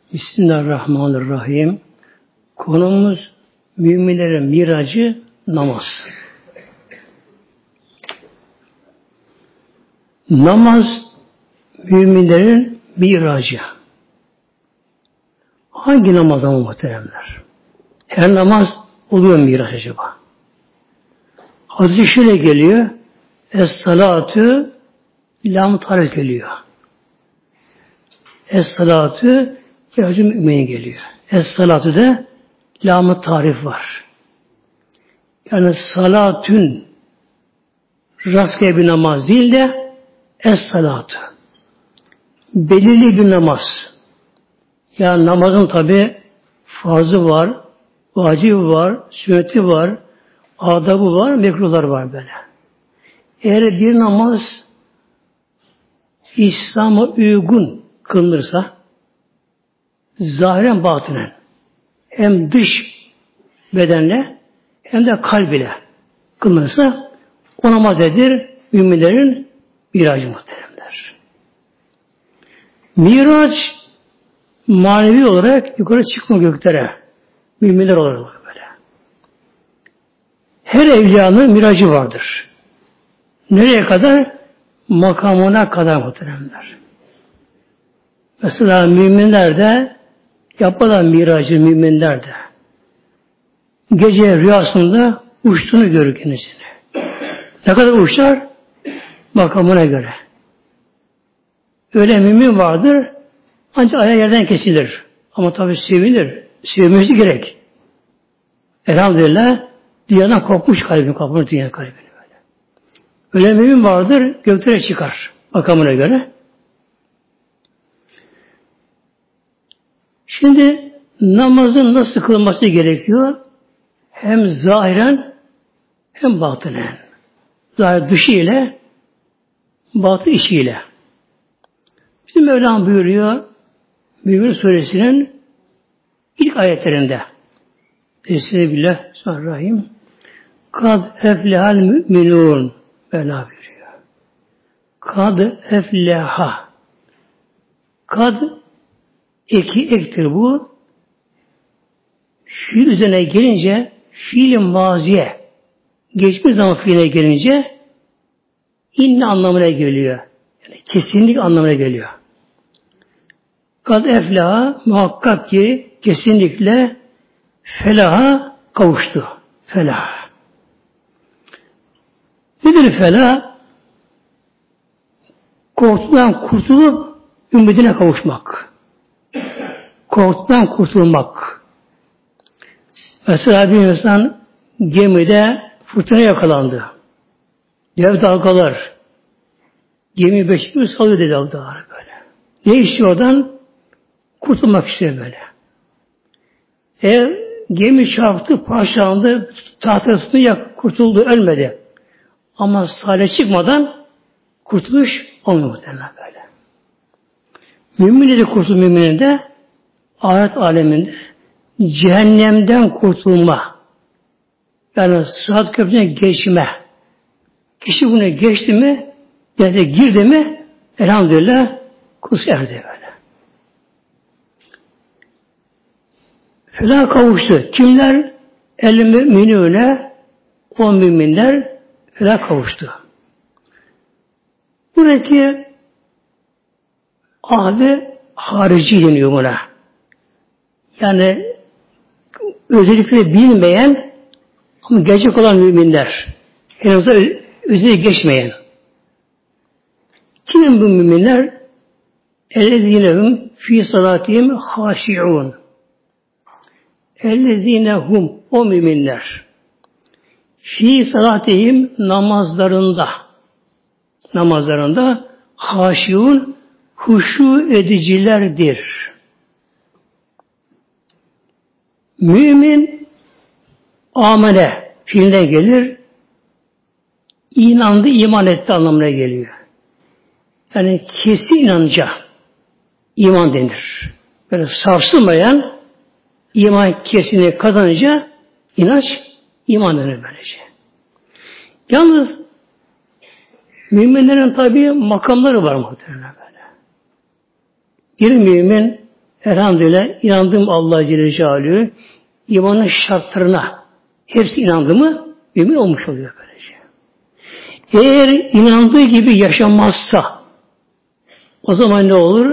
Bismillahirrahmanirrahim. Konumuz müminlerin miracı namaz. Namaz müminlerin miracı. Hangi namaz ama muhteremler? Her namaz oluyor miraç acaba? Hadis-i şöyle geliyor. Es-salatu lam tarif geliyor. Es-salatu miracı mümine geliyor. Es-salatu da lam-ı tarif var. Yani salatün rastgele bir namaz değil de es-salatu. Belirli bir namaz. Yani namazın tabi farzı var, vacibi var, sünneti var, adabı var, mekruhlar var böyle. Eğer bir namaz İslam'a uygun kılınırsa zahiren batınen hem dış bedenle hem de kalb ile kılınırsa o namaz edir müminlerin miracı muhteremler. Miraç manevi olarak yukarı çıkma göklere müminler olarak böyle. Her evliyanın miracı vardır. Nereye kadar? Makamına kadar muhteremler. Mesela müminler de yaparlar miracı müminler de. Gece rüyasında uçtuğunu görür kendisini. Ne kadar uçar? Makamına göre. Öyle mümin vardır ancak ayağı yerden kesilir. Ama tabi sevinir. Sevinmesi gerek. Elhamdülillah dünyadan kopmuş kalbini, kapmış dünya kalbini böyle. Öyle mümin vardır göklere çıkar makamına göre. Şimdi namazın nasıl kılınması gerekiyor? Hem zahiren hem batınen. Zahir dışı ile batı içi ile. Bizim Mevlam buyuruyor Mümin Suresinin ilk ayetlerinde. Estağfirullah, Bismillahirrahmanirrahim. Kad eflehal müminun. Mevla buyuruyor. Kad efleha. Kad ektir bu. Fiil üzerine gelince fiil-i maziye geçmiş zaman fiile gelince inne anlamına geliyor. Yani kesinlik anlamına geliyor. Kad eflaha muhakkak ki kesinlikle felaha kavuştu. Felah. Nedir felah? Korkudan kurtulup ümidine kavuşmak. Korkudan kurtulmak. Mesela bir insan gemide fırtına yakalandı. Dev dalgalar. Gemi beş gün salıyor dedi dalgalar böyle. Ne istiyor oradan? Kurtulmak istiyor böyle. Gemi çarptı, parçalandı, tahtasını kurtuldu, ölmedi. Ama salih çıkmadan kurtuluş olmuyor muhtemelen böyle. Müminin de müminin de ahiret aleminde cehennemden kurtulma. Yani Sırat Köprüsü'ne geçme. Kişi bunu geçti mi, yani girdi mi, elhamdülillah kurtuluş erdi böyle. Felah kavuştu. Kimler? El müminüne, o müminler felah kavuştu. Buradaki ahli harici deniyor buna. Yani özellikle bilmeyen ama gerçek olan müminler. Henüz özellikle geçmeyen. Kim bu müminler? Ellezinehum fi salatihim haşi'un. Ellezinehum o müminler. Fi salatihim namazlarında haşi'un huşu edicilerdir. Mümin amele fiilinden gelir. İnandı, iman etti anlamına geliyor. Yani kesin inanca iman denir. Böyle sarsılmayan iman kesini kazanınca inanç iman denir böylece. Yalnız müminlerin tabi makamları var muhtemelen böyle. Bir mümin elhamdülillah inandığım Allah Celle Celaluhu imanın şartlarına hepsi inandı mı mümin olmuş oluyor böylece. Eğer inandığı gibi yaşamazsa o zaman ne olur?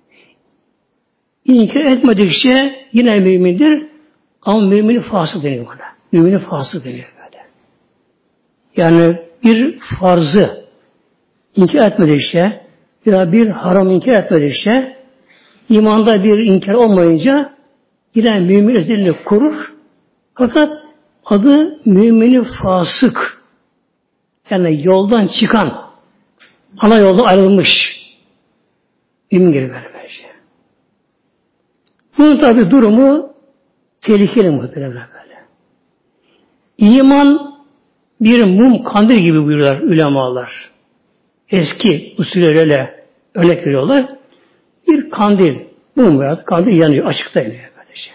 İnkar etmedikçe yine mümindir ama müminin fasık deniyor buna. Müminin fasık deniyor böyle. Yani bir farzı inkar etmedikçe ya bir haram inkar etmedikçe imanda bir inkar olmayınca yine mümin özelliğini korur. Fakat adı müminin fasık. Yani yoldan çıkan, ana yoldan ayrılmış mümin gibi böyle. Bunun tabi durumu tehlikeli muhtemelen böyle. İman bir mum kandil gibi buyuruyorlar ulemalar. Eski usullerle örnek veriyorlar. Bir kandil, mum veya kandil yanıyor, açıkta yanıyor böylece.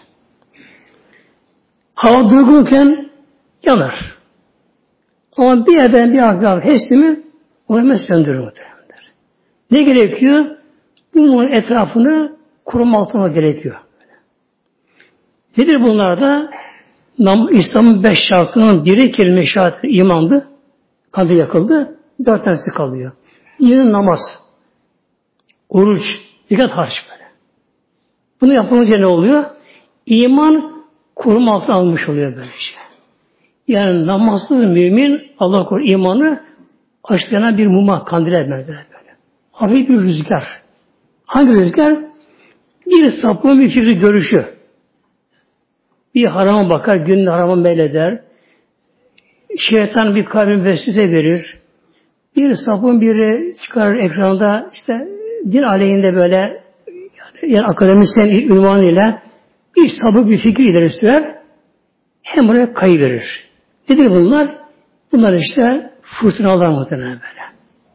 Hava durgunken yanar. Ama bir yerden bir hafif hesli mi o hemen söndürür muhtemelen. Ne gerekiyor? Bunun etrafını koruma altına gerekiyor. Nedir bunlar da? İslam'ın 5 şartının biri kelime-i şehadet imandı. Kandil yakıldı. 4 tanesi kalıyor. Yine namaz, oruç, dikkat harç böyle. Bunu yapılınca ne oluyor? İman koruma altına almış oluyor böyle şey. Yani namazsız mümin Allah korusun imanı aşklayan bir muma, kandile benzer böyle. Hafif bir rüzgar. Hangi rüzgar? Bir sapığın bir fikri görüşü. Bir harama bakar, günün harama meyleder. Şeytan bir kalbin vesvese verir. Bir sapın biri çıkar ekranda işte din aleyhinde böyle yani akademisyen ünvanıyla bir sapık bir fikir ileri sürer. Hem buraya kayıverir. Nedir bunlar? Bunlar işte fırtınalar muhtemelen böyle.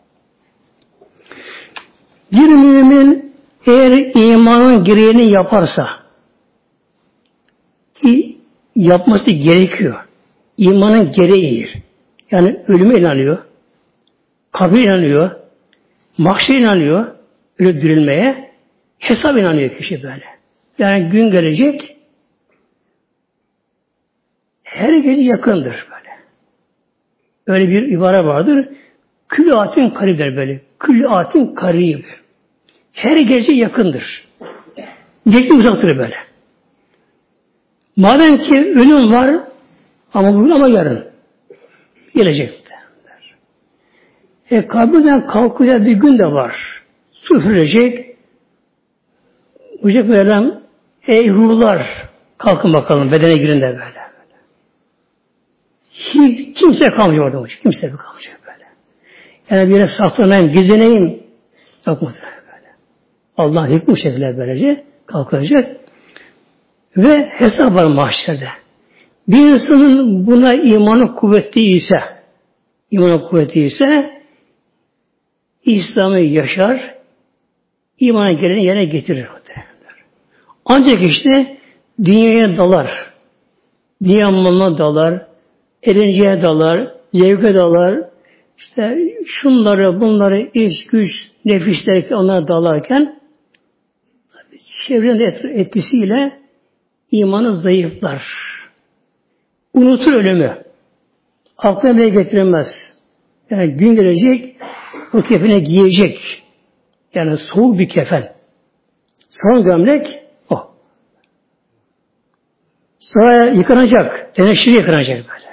Bir mümin eğer imanın gereğini yaparsa ki yapması gerekiyor. İmanın gereğidir. Yani ölüme inanıyor. Kabre inanıyor. Mahşere inanıyor. Öldürülmeye. Hesap inanıyor kişi böyle. Yani gün gelecek her gece yakındır böyle. Öyle bir ibare vardır. Külü-atin karib der böyle. Külü-atin karib. Her gece yakındır. Gece uzaktır böyle. Madem ki ölüm var ama bugün ama yarın gelecek. Kabirden kalkacak bir gün de var. Su sürecek. Yüce Mevlam ey ruhlar kalkın bakalım bedene girin de böyle. Hiç kimse kalmayacak orada. Kimse kalmayacak böyle. Yani bir yere saklanayım, gizleneyim. Yok muhtemelen böyle. Allah hükmü şekilde böylece kalkacak. Ve hesap var mahşerde. Bir insanın buna imanı kuvvetli ise İslam'ı yaşar, imana geleni yerine getirir. Ancak işte dünyaya dalar, dünya malına dalar, eğlenceye dalar, zevke dalar, işte şunları, bunları, iş, güç, nefisler onlara dalarken çevrenin etkisiyle imanı zayıflar. Unutur ölümü. Aklına bile getiremez. Yani gün gelecek, o kefene giyecek. Yani soğuk bir kefen. Son gömlek o. Sonra yıkanacak. Teneşir yıkanacak böyle.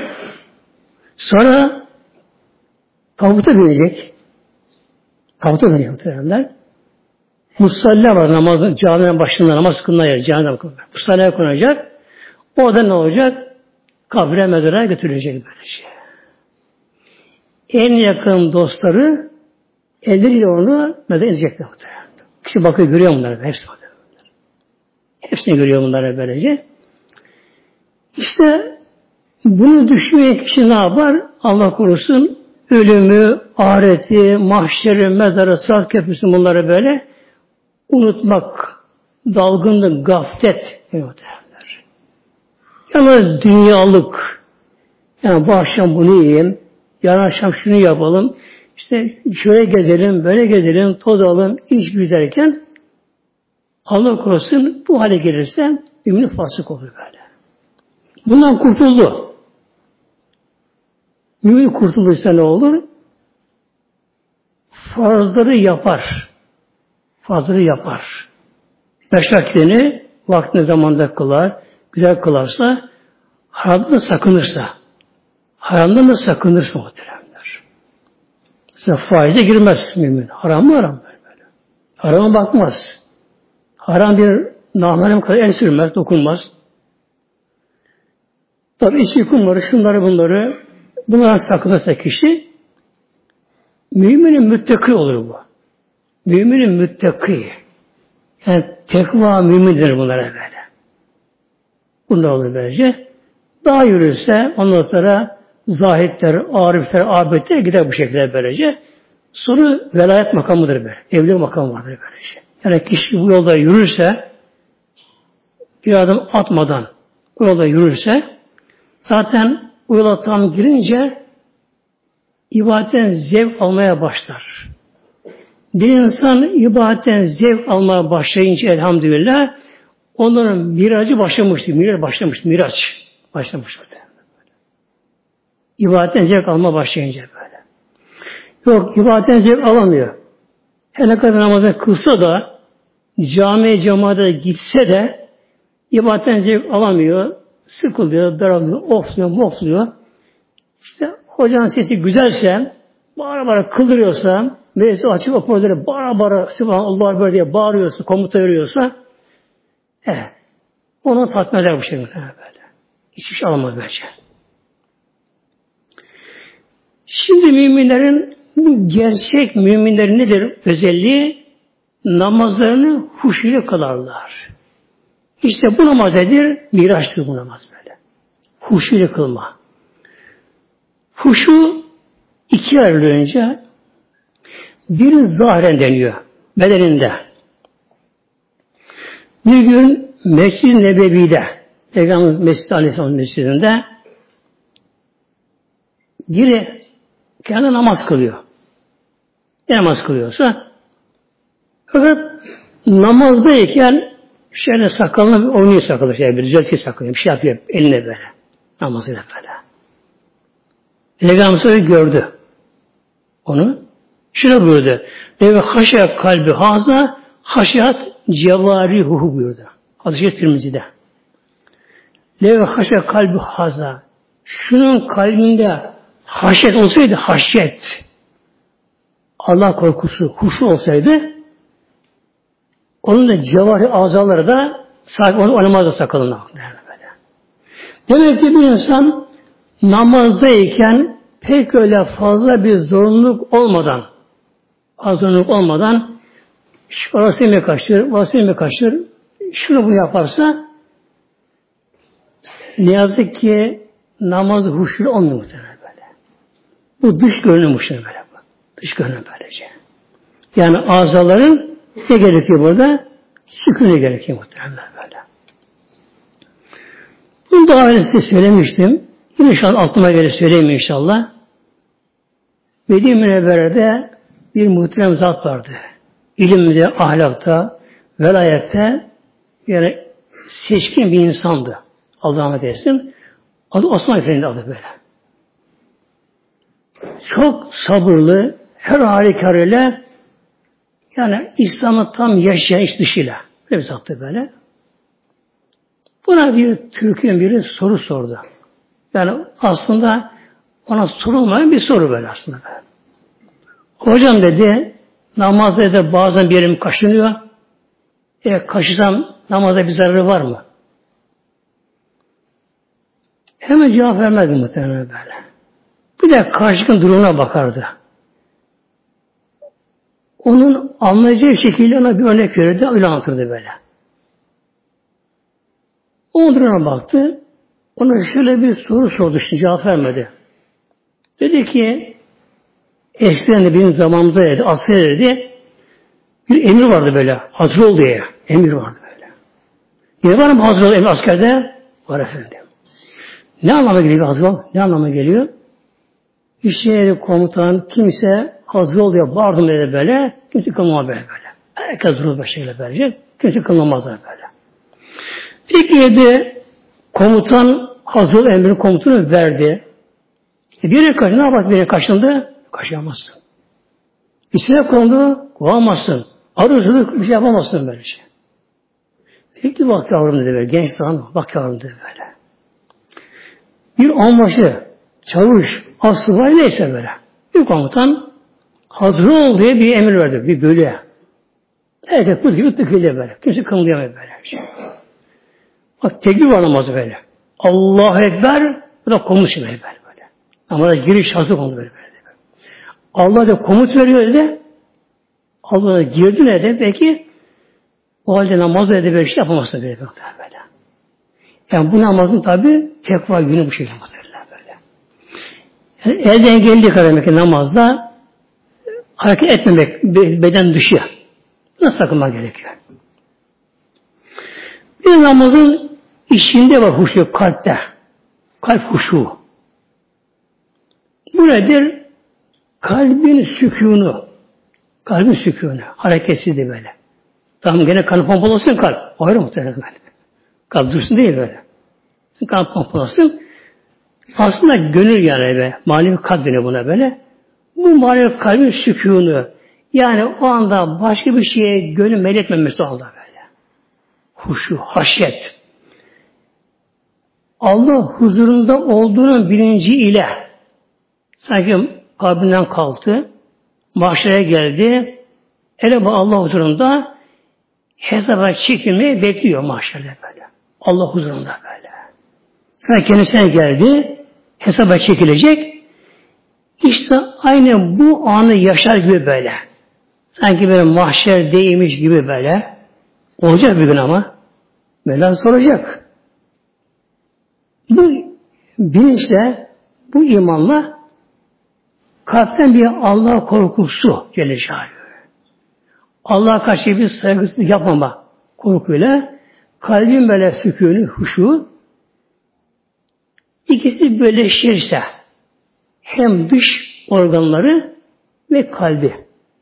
Sonra tabuta binecek. Tabuta binecek muhtemelenler. Musalla var namazın, caminin başında namaz kılına yer. Musallaya konacak. Orada ne olacak? Kabre mezara götürülecek böyle şey. En yakın dostları elleriyle onu mezara edecekler. Kişi bakıyor, görüyor bunları. Hepsi bakıyor. Hepsini görüyor bunları böylece. İşte bunu düşünmeyen kişi ne yapar? Allah korusun ölümü, ahireti, mahşeri, mezarı, sırat köprüsü bunları böyle unutmak, dalgınlık, gaflet derler. Yani dünyalık, yani bu akşam bunu yiyeyim, yarın akşam şunu yapalım, işte şöyle gezelim, böyle gezelim, tozalım, iş güzelken Allah korusun bu hale gelirse mümin fasık olur böyle. Bundan kurtuldu. Mümin kurtulduysa ne olur? Farzları yapar. Farzları yapar. 5 vakitini vaktinde zamanda kılar, güzel kılarsa, haramdan sakınırsa, haramdan da sakınırsa muhteremler. Mesela faize girmez mümin. Haram mı haram böyle? Harama bakmaz. Haram bir namerem kadar el sürmez, dokunmaz. Tabi içki kumları, şunları bunları, bunlara sakınırsa kişi, müminin müttaki olur bu. Müminin müttaki. Yani tekva mümindir bunlara böyle. Bunda olur böylece. Daha yürürse ondan sonra zahitler, arifler, abidler gider bu şekilde böylece. Sonra velayet makamıdır böyle. Evlilik makamı vardır böylece. Yani kişi bu yolda yürürse, bir adım atmadan bu yolda yürürse, zaten bu yola tam girince ibadetten zevk almaya başlar. Bir insan ibadetten zevk almaya başlayınca elhamdülillah onların miracı başlamıştır. Miraç başlamıştır. İbadetten zevk almaya başlayınca böyle. Yok, ibadetten zevk alamıyor. Her ne kadar namazı kılsa da camiye cemaate gitse de ibadetten zevk alamıyor. Sıkılıyor, daralıyor, ofluyor. İşte hocanın sesi güzelse, bağıra bağıra kıldırıyorsa, meclisi açıp okurları bağıra bağıra Subhanallah böyle diye bağırıyorsa, komuta veriyorsa, onu tatmin eder bu şey böyle. Hiçbir şey alamaz bence. Şimdi müminlerin, bu gerçek müminlerin nedir özelliği? Namazlarını huşuyla kılarlar. İşte bu namaz nedir? Miraçtır bu namaz böyle. Huşuyla kılma. Huşu 2 ayrılıyor önce. Biri zahiren deniyor. Bedeninde. Bir gün Mescid-i Nebevi'de, Peygamber Mescid-i Aleyhisselam Mescidinde biri kendi namaz kılıyor. Ne namaz kılıyorsa, fakat namazdayken şöyle sakalına oynuyor sakalı, bir düzeltiyor sakalını, bir şey yapıyor eline böyle. Namazıyla böyle. Peygamber gördü onu. Şöyle buyurdu. Ve haşa kalbi haza haşiyat cevarihuhu buyurdu. Hadis-i Tirmizi'de. Ve haşa kalbi haza. Şunun kalbinde haşyet olsaydı, haşyet, Allah korkusu, huşu olsaydı, onun da cevari azaları da sahip onu oynamazdı sakalına. Demek ki bir insan namazdayken pek öyle fazla bir zorunluluk olmadan, orası mı kaçır, şunu bunu yaparsa, ne yazık ki namazı huşu olmuyor muhtemelen böyle. Bu dış görünüm böyle. Dış görünüm böylece. Yani azaların ne gerekiyor burada? Sükûne gerekiyor muhtemelen böyle. Bunu daha önce size söylemiştim. Yine inşallah aklıma göre söyleyeyim inşallah. Medine Münevvere'de bir muhterem zat vardı. İlimde, ahlakta, velayette yani seçkin bir insandı. Allah rahmet eylesin. Adı Osman Efendi adı böyle. Çok sabırlı, her halükarıyla yani İslam'ı tam yaşayan iç dışıyla. Böyle bir zattı böyle. Buna bir Türk'ün biri soru sordu. Yani aslında ona sorulmayan bir soru böyle aslında. Hocam dedi, namazda da bazen bir yerim kaşınıyor. Kaşısam namazda bir zararı var mı? Hemen cevap vermedi muhtemelen böyle. Bir de karşılıkın durumuna bakardı. Onun anlayacağı şekilde ona bir örnek verirdi, öyle anlatırdı böyle. O duruma baktı, ona şöyle bir soru sordu, cevap vermedi. Dedi ki, eskiden de benim zamanımda dedi, asker dedi, bir emir vardı böyle, hazır ol diye, emir vardı böyle. Ne var mı hazır ol emir askerde? Var efendim. Ne anlama geliyor hazır ol? Ne anlama geliyor? İşte komutan kimse hazır ol diye bağırdım dedi böyle, kimse kalmama böyle. Herkes durur başıyla verecek. Kimse kılınamazlar böyle. Peki de komutan hazır emrin komutanı verdi. Birine kaç, ne yapar birine kaçındı? Kaçamazsın. İçine kondu, kovamazsın. Arızılık bir şey yapamazsın böyle şey. Peki bak yavrum dedi böyle, genç zaman bak yavrum dedi böyle. Bir onbaşı, çavuş, asubay neyse böyle. Bir komutan hazır ol diye bir emir verdi, bir bölüye. Herkes buz gibi tıkılıyor böyle. Kimse kımıldayamıyor böyle. Bak tekbir var namazı böyle. Allahu Ekber, bu da komut şimdi böyle. Ama da giriş hazır oldu böyle. Allah da komut veriyor dedi. Allah da girdi ne de peki o halde namazı da böyle şey yapamazsın böyle. Yani bu namazın tabi tekva günü bu şekilde böyle. Yani elden geldiği kadar demek ki namazda hareket etmemek, beden dışı. Buna sakınmak gerekiyor. Bir namazın içinde var huşu, kalpte. Kalp huşu. Bu nedir? Kalbin sükûnu. Kalbin sükûnu. Hareketsizliği böyle. Tamam gene kan pompalasın kalp. Ayrı muhtemelen böyle. Kalp dursun değil böyle. Kan pompalasın. Aslında gönül yani be. Manevi kalp deniyor buna böyle. Bu manevi kalbin sükûnu. Yani o anda başka bir şeye gönül meyletmemesi o anda böyle. Huşu, haşyet. Allah huzurunda olduğunun bilinci ile sanki kalbinden kalktı, mahşere geldi, hele bu Allah huzurunda hesaba çekilmeyi bekliyor mahşerde böyle. Allah huzurunda böyle. Sonra kendisine geldi, hesaba çekilecek. İşte aynı bu anı yaşar gibi böyle. Sanki böyle mahşer değilmiş gibi böyle. Olacak bir gün ama. Mevla soracak. Bu bilinçle, bu imanla kalpten bir Allah korkusu gelir. Allah'a karşı bir saygısızlık yapmama korkuyla kalbin böyle sükûnü, huşu ikisi birleşirse hem dış organları ve kalbi.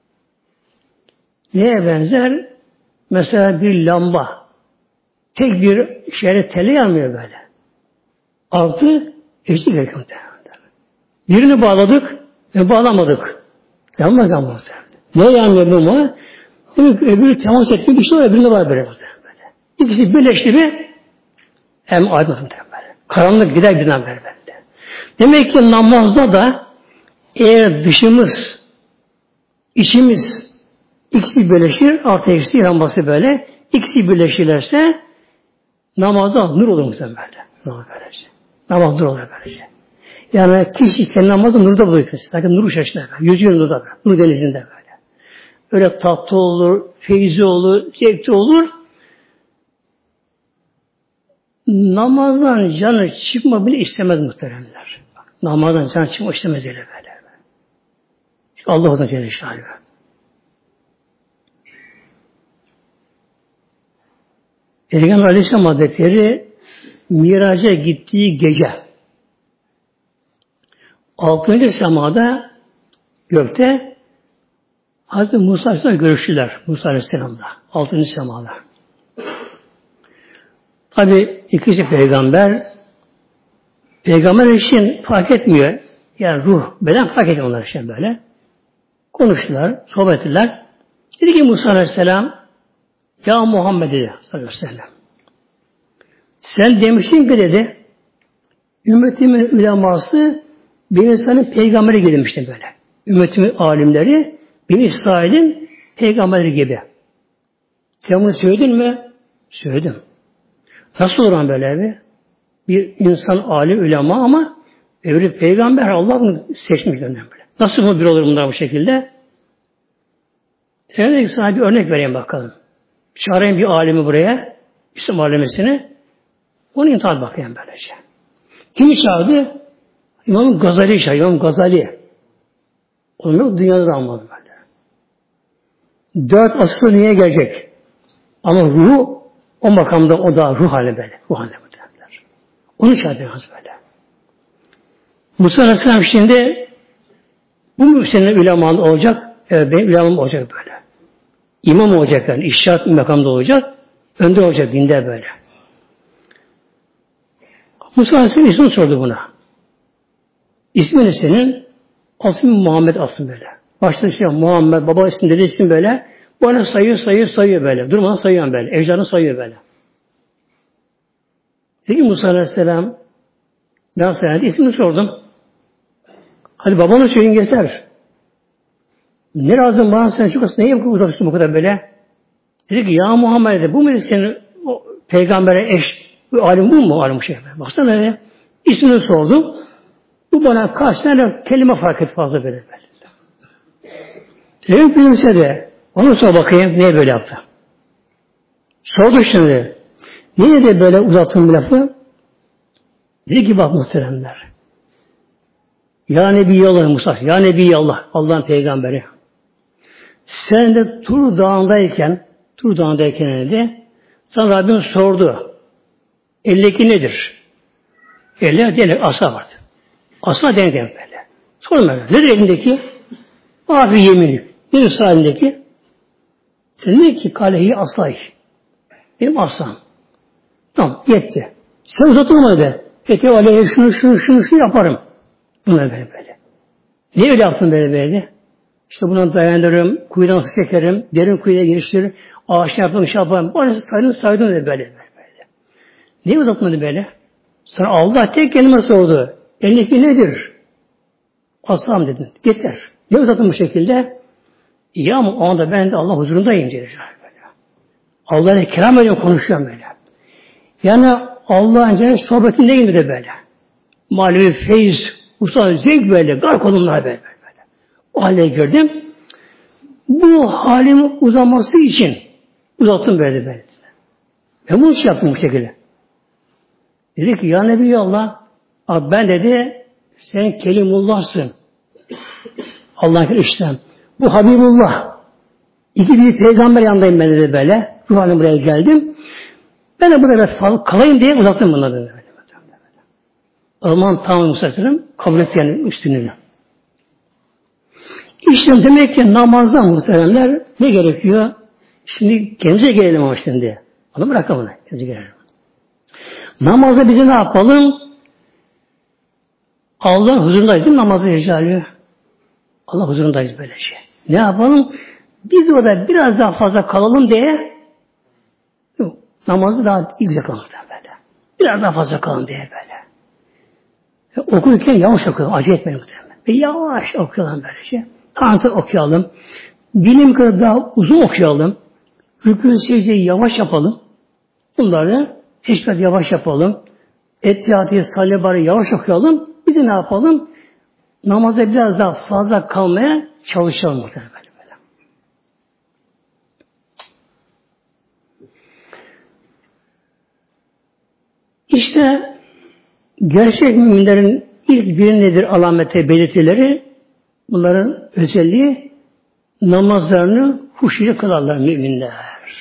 Neye benzer? Mesela bir lamba tek bir şeye tele yanmıyor böyle. Altı eşlik ediyor. Birini bağladık ve bağlamadık. Yanmaz. Ne yanmıyor bu mu? Öbürü temas etmiyor, bir şey var, öbüründe var böyle. İkisi birleşti mi hem aydınlanır böyle. Karanlık gider birden böyle. Demek ki namazda da eğer dışımız, içimiz ikisi birleşir, artı eksi lambası böyle, ikisi birleşirlerse namazda nur olur muhtemelen böyle. Namaz nur olur böylece. Yani kişi kendi namazı nurda buluyor. Sanki nur içerisinde böyle. Yüzüyor nurda böyle. Nur denizinde böyle. Öyle tatlı olur, feyzi olur, zevkli olur. Namazdan canı çıkma bile istemez muhteremler. Namazdan canı çıkma istemez öyle böyle. Çünkü Allah ondan Celle Şanuhu. Peygamber Aleyhisselam Hazretleri Miraç'a gittiği gece 6. semada gökte Hazreti Musa Aleyhisselam'la görüştüler. Musa Aleyhisselam'la. 6. semada. Tabi ikisi peygamber. Peygamber için fark etmiyor. Yani ruh, beden fark etmiyor onlar için böyle. Konuştular, sohbet ettiler. Dedi ki Musa Aleyhisselam, ya Muhammed dedi sallallahu aleyhi ve sellem. Sen demiştin ki dedi, ümmetimin uleması bir insanın peygamberi gelmişti böyle. Ümmetimin alimleri bin İsrail'in peygamberi gibi. Sen bunu söyledin mi? Söyledim. Nasıl olur böyle bir insan alim ulema ama öbürü peygamber Allah bunu seçmiş böyle. Nasıl bu bir olur bunlar bu şekilde? Şimdi sana bir örnek vereyim bakalım. Çağırayım bir alimi buraya, İslam alemesini. Onu imtihan bakayım böylece. Kimi çağırdı? İmam Gazali çağırdı. İmam Gazali. Onu yok dünyada da almadı böyle. 4 asır niye gelecek? Ama ruhu o makamda o da ruh hali böyle. Ruh hali böyle. Onu çağırdı böyle. Musa Aleyhisselam şimdi bu mu senin uleman olacak? Evet benim ulemam olacak böyle. İmam olacak yani. İşaret makamda olacak. Önde olacak dinde böyle. Musa Aleyhisselam ismini sordu buna. İsmin ne senin? Asım Muhammed asım böyle. Başta şey Muhammed, baba ismi dedi isim böyle. Bana sayıyor böyle. Durmadan sayıyor böyle. Ecdadını sayıyor böyle. Dedi Musa Aleyhisselam ben sana ismini sordum. Hadi babana söyleyin geçer. Ne lazım bana sen şu kadar neye uzaksın bu kadar böyle? Dedi ki ya Muhammed dedi, bu mu senin o peygambere eş alim bu mu alim şey? Baksana öyle. İsmini sordum. Bu bana kaç tane kelime fark etti fazla böyle. Demek bilirse de onu sor bakayım niye böyle yaptı? Sordu şimdi. Niye de böyle uzattın bu lafı? Dedi ki bak muhteremler. Ya Nebiyallah Musa, ya Nebiyallah, Allah'ın peygamberi. Sen de Tur Dağı'ndayken dedi, sana Rabbim sordu. Eldeki nedir? Elde asa vardı. Asa denk böyle. Sorma böyle. Nedir elindeki? Afi yeminlik. Nedir sağ elindeki? Sen ne ki kalehi asay. Benim asam. Tamam yetti. Sen uzatılmadı be. Peki aleyhe şunu yaparım. Bunlar böyle. Niye öyle yaptın böyle? İşte buna dayanırım, kuyudan su çekerim, derin kuyuya giriştirir, ağaç yaparım. Bana saydın da böyle. Niye uzatmadı böyle? Sonra Allah tek kelime sordu. Elindeki nedir? Asam dedin. Yeter. Ne uzattın bu şekilde? Ya ama o anda ben de Allah huzurundayım diye. Allah'la kelam ediyorum, konuşuyorum böyle. Yani Allah'ın cennet sohbetindeyim de böyle. Manevi feyiz, usta zevk böyle, gark olumlar böyle. O hale gördüm. Bu halimin uzaması için uzattım böyle. Ben bunu yaptım bu şekilde. Dedi ki ya Nebiyallah ben dedi sen Kelimullah'sın. Allah'ın işlem. Bu Habibullah. İki büyük peygamber yanındayım ben dedi böyle. Ruh halim buraya geldim. Ben de burada biraz kalayım diye uzattım bunları böyle. O zaman tamam Musa'cığım kabul et yani üstünlüğünü. İşte demek ki namazdan muhtemelenler ne gerekiyor? Şimdi kendimize gelelim ama şimdi. Onu bırakalım. Kendimize gelelim. Namazda bize ne yapalım? Allah'ın huzurundayız değil mi namazda icalıyor? Allah huzurundayız böylece. Ne yapalım? Biz orada biraz daha fazla kalalım diye namazı daha güzel kılalım böyle. Biraz daha fazla kalalım diye böyle. Okurken yavaş okuyalım. Acele etmeyin muhtemelen. Ve yavaş okuyalım böylece. Tanrı okuyalım. Bilim kadar daha uzun okuyalım. Rükû secdeyi yavaş yapalım. Bunları teşbih yavaş yapalım. Ettihadiyye salli yavaş okuyalım. Biz de ne yapalım? Namazda biraz daha fazla kalmaya çalışalım muhtemelen böyle. İşte gerçek müminlerin ilk bir nedir alameti, belirtileri? Bunların özelliği namazlarını huşuyla kılarlar müminler.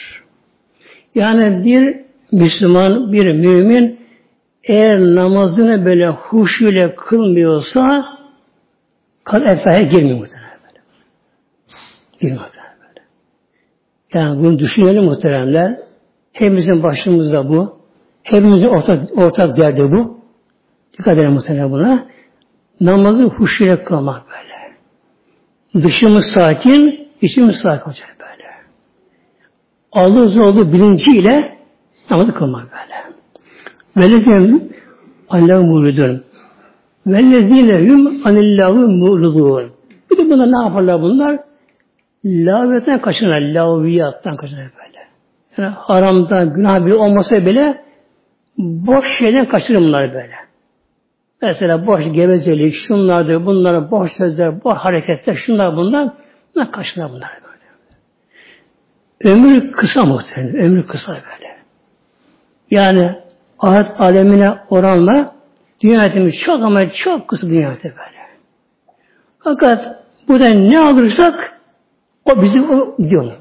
Yani bir Müslüman, bir mümin eğer namazını böyle huşuyla kılmıyorsa efaya girmiyor muhtemelen böyle. Girmiyor muhtemelen böyle. Yani bunu düşünelim muhteremler. Hepimizin başımızda bu. Hepimizin ortak derdi bu. Dikkat edelim muhtemelen buna. Namazı huşuyla kılmak böyle. Dışımız sakin, içimiz sakin olacak böyle. Allah'ın olduğu bilinciyle namazı kılmak böyle. Vellezîne Allah'ı muridun. Vellezîne hum anillâhu muridun. Bir de buna ne yaparlar bunlar? Lâviyetten kaçınırlar. Lâviyattan kaçınırlar böyle. Yani haramdan, günah bir olmasa bile boş şeyden kaçırır bunlar böyle. Mesela boş gevezelik, şunlardır, bunlar boş sözler, boş hareketler, şunlar bunlar kaçınırlar bunlar böyle. Ömür kısa muhtemelen, ömür kısa böyle. Yani ahiret alemine oranla dünya hayatımız çok ama çok kısa dünya hayatı böyle. Fakat buradan ne alırsak o bizim o gidiyor.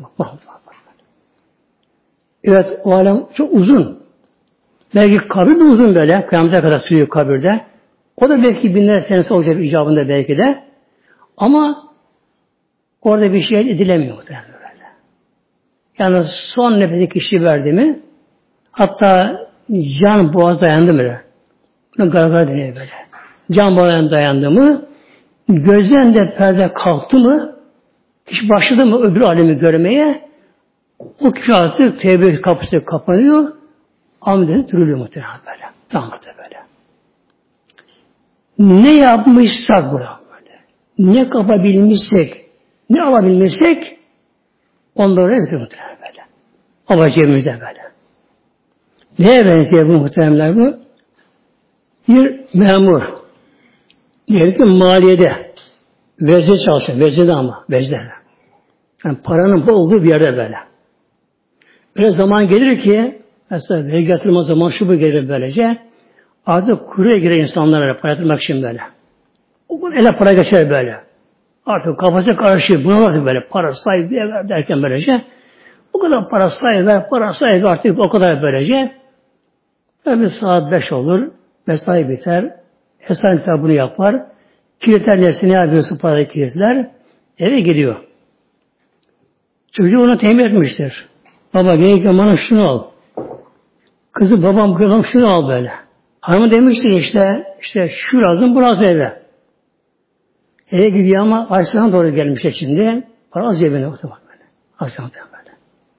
Evet o alem çok uzun. Belki kabir de uzun böyle. Kıyamete kadar sürüyor kabirde. O da belki binler senesi olacak bir icabında belki de. Ama orada bir şey edilemiyor böyle. Yani son nefesi kişi verdi mi, hatta can boğaz dayandı mı? Bunu gargara deniyor böyle. Can boğaz dayandı mı, gözden de perde kalktı mı, kişi başladı mı öbür alemi görmeye, o kişi artık tevbe kapısı kapanıyor, amelde duruluyor muhtemelen böyle. Tamam böyle. Ne yapmışsak böyle, ne kapabilmişsek, ne alabilmişsek, onları hepsi muhtemelen böyle. Ama cebimizde böyle. Neye benziyor bu muhteremler bu? Bir memur. Diyelim ki maliyede. Vezne çalışıyor. Veznede ama. Vezne. Yani paranın bol olduğu bir yerde böyle. Böyle zaman gelir ki mesela vergi yatırma zaman şu bu gelir böylece. Artık kuruya girer insanlara para yatırmak için böyle. O gün ele para geçer böyle. Artık kafası karışıyor. Buna bakın böyle. Para sahibi derken böylece. O kadar para sahibi artık o kadar böylece. Tabi saat 5 olur. Mesai biter. Hesap hesabını yapar. Kilitler nefsini yapıyorsa parayı kilitler. Eve gidiyor. Çocuğu ona temin etmiştir. Baba gelirken bana şunu al. Kızı babam şunu al böyle. Hanımı demiştir işte şu lazım bu lazım eve. Eve gidiyor ama Ayşe'den doğru gelmişler şimdi. Para az cebine oturmak böyle. Ayşe'den böyle.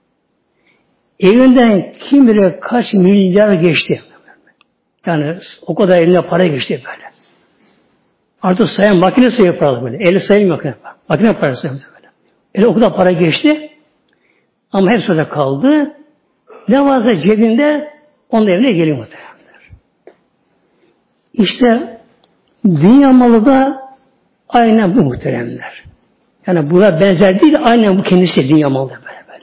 Evinden kim bilir kaç milyar geçti. Yani o kadar eline para geçti böyle. Artık sayan makine sayıyor paralı böyle. Eli sayılmıyor makine. Makine parası sayıyor böyle. Eli o kadar para geçti. Ama hepsi orada kaldı. Ne varsa cebinde onun evine geliyor muhtemelen. İşte dünya malı da aynen bu muhteremler. Yani buna benzer değil, aynen bu kendisi dünya malı böyle.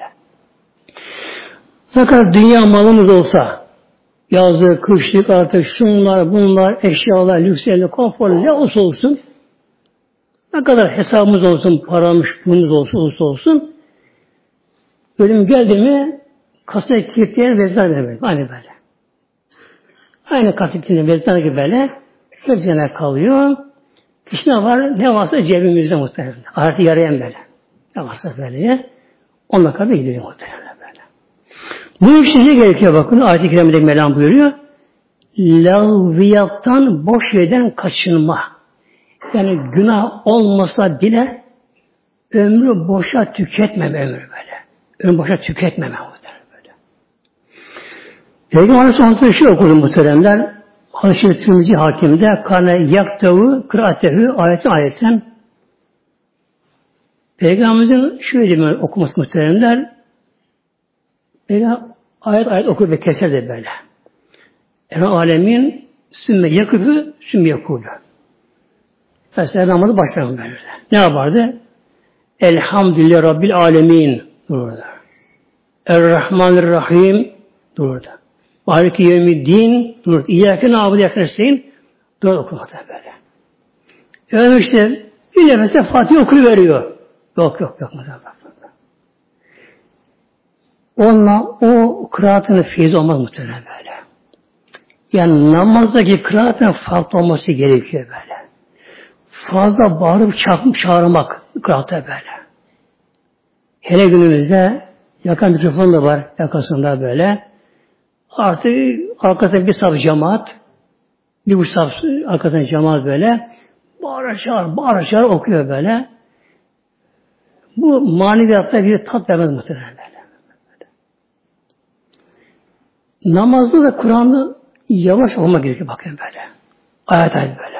Fakat dünya malımız olsa, yazlık, kışlık artık şunlar, bunlar, eşyalar, lükslerle, konforlu ne olsun, ne kadar hesabımız olsun, paramız, pulumuz olsun, ölüm geldi mi, kasaya kilitleyen vezneler böyle, aynı böyle. Aynı kasaya kilitleyen vezneler gibi böyle, hepsine kalıyor. İşte ne var? Ne varsa cebimizde muhtemelen. Ahirete yarayan böyle. Ne varsa böylece. Onunla kadar gidiyor muhtemelen böyle. Bu için ne gerekiyor bakın? Ayet-i Kerime'de Mevlam buyuruyor. Lağviyattan boş yerden kaçınma. Yani günah olmasa bile ömrü boşa tüketmeme ömrü böyle. Ömrü boşa tüketmeme muhtemelen böyle. Peygamber Aleyhisselatü şey okudu muhteremler. Haşir Tirmizi Hakim'de kâne yaktavu kıraatehu ayetten Peygamberimizin şöyle okuması muhteremler ayet okur ve keser de böyle. En alemin sümme yakıfı sümme yakulu. Mesela namazı başlarım böyle. Ne yapardı? Elhamdülillah Rabbil alemin dururdu. Errahmanirrahim dururdu. Maliki yevmiddin durur. İyyâke nâbudu iyyâke nestaîn durur okumakta böyle. Yani işte bir nefeste Fatiha okuyuveriyor. Yok. Onunla o kıraatının feyzi olmaz muhtemelen böyle. Yani namazdaki kıraatın farklı olması gerekiyor böyle. Fazla bağırıp çağırmak kıraatta böyle. Hele günümüzde yakan mikrofon da var yakasında böyle. Artık arkasında bir saf cemaat, bir saf arkasında cemaat böyle bağıra çağır okuyor böyle. Bu maneviyatta bir tat vermez muhtemelen böyle. Namazda da Kur'an'da yavaş olmak gerekiyor bakın böyle. Ayet böyle.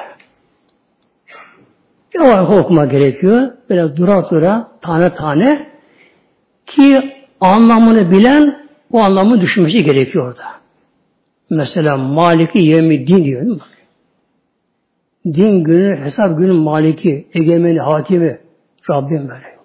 Yavaş okumak gerekiyor. Böyle dura tane ki anlamını bilen o anlamı düşünmesi gerekiyor orada. Mesela Maliki Yevmiddin diyor değil mi? Din günü, hesap günü Maliki, egemeni, hakimi, Rabbim böyle.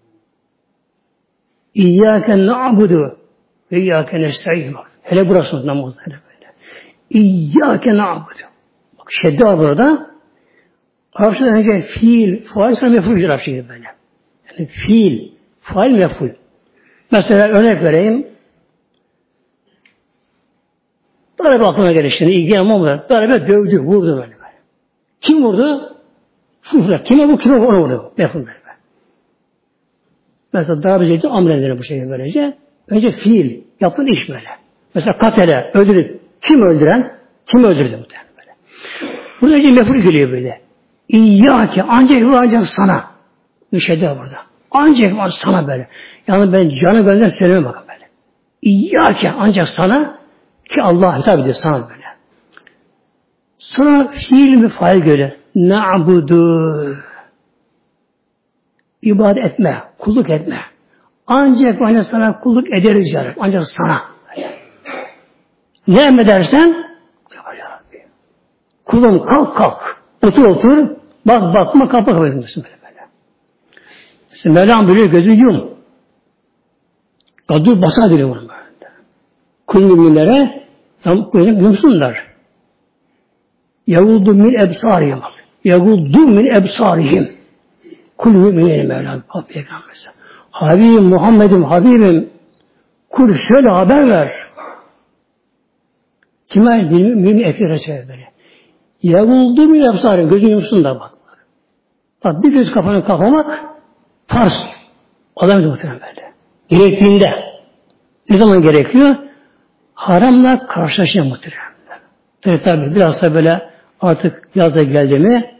İyyâke na'budu ve iyyâke nestaîn. Hele burası namazda hele böyle. İyyâke na'budu. Bak şeddi var burada. Arapçada önce fiil, faal, sonra mef'ul Arapçada böyle. Yani fiil, faal, mef'ul. Mesela örnek vereyim. Darbe aklına gelir şimdi. İlgi ama darbe dövdü, vurdu böyle. Kim vurdu? Şufla. Kime bu? Kime onu vurdu? Mef'ul böyle. Mesela darbeciydi, amreleri bu şekilde böylece. Önce fiil, yaptığın iş böyle. Mesela katele, öldürür. Kim öldüren? Kim öldürdü muhtemelen böyle. Burada önce mef'ul geliyor böyle. İyyâke, ancak sana. Bir şey daha burada. Ancak var sana böyle. Yani ben canı benden söyleme bakın böyle. İyyâke, ancak sana ki Allah hitap ediyor sana böyle. Sonra fiil ve fail göre. Na'budu. İbadet etme, kulluk etme. Ancak sana kulluk ederiz ya Rabbi. Ancak sana. Ne emredersen ya Rabbi. Kulum kalk. Otur. Bakma kapı ediyorsun böyle. Şimdi Mevlam biliyor gözü yum. Dur basa diyor bunu böyle. Kul müminlere yumsunlar. Yaguddu min ebsarihim. Yaguddu min ebsarihim. Kul müminlerin Mevlam. Peygamber'e. Habibim Muhammed'im, kul şöyle haber ver. Kime? Mümin ekleri söyle böyle. Yaguddu min ebsarihim. Gözü yumsun da bak. Bak bir göz kafanı kapamak farz. Olamayız muhtemelen böyle. Gerektiğinde. Ne zaman gerekiyor? Haramla karşılaşıyor muhtemelen. Tabii biraz da böyle artık yazda geldi mi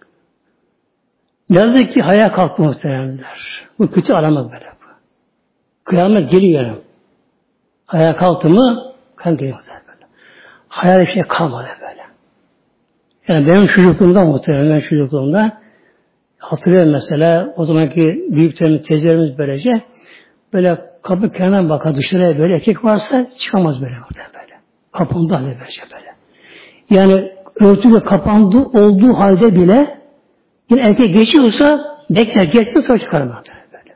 yazdaki hayal kalktı muhtemelenler. Bu kötü alamak böyle. Kıyamet geliyor yani. Hayal kalktı mı kıyamet geliyor böyle. Hayal bir şey kalmadı böyle. Yani benim çocukluğumda muhtemelen ben çocukluğumda hatırlıyorum mesela o zamanki büyüklerimiz, teyzelerimiz böylece böyle kapı kenarından bakar dışarıya böyle erkek varsa çıkamaz böyle muhtemelen böyle. Kapında böyle. Yani örtüyle kapandı olduğu halde bile yine erkek geçiyorsa bekler geçsin sonra çıkarmaz böyle.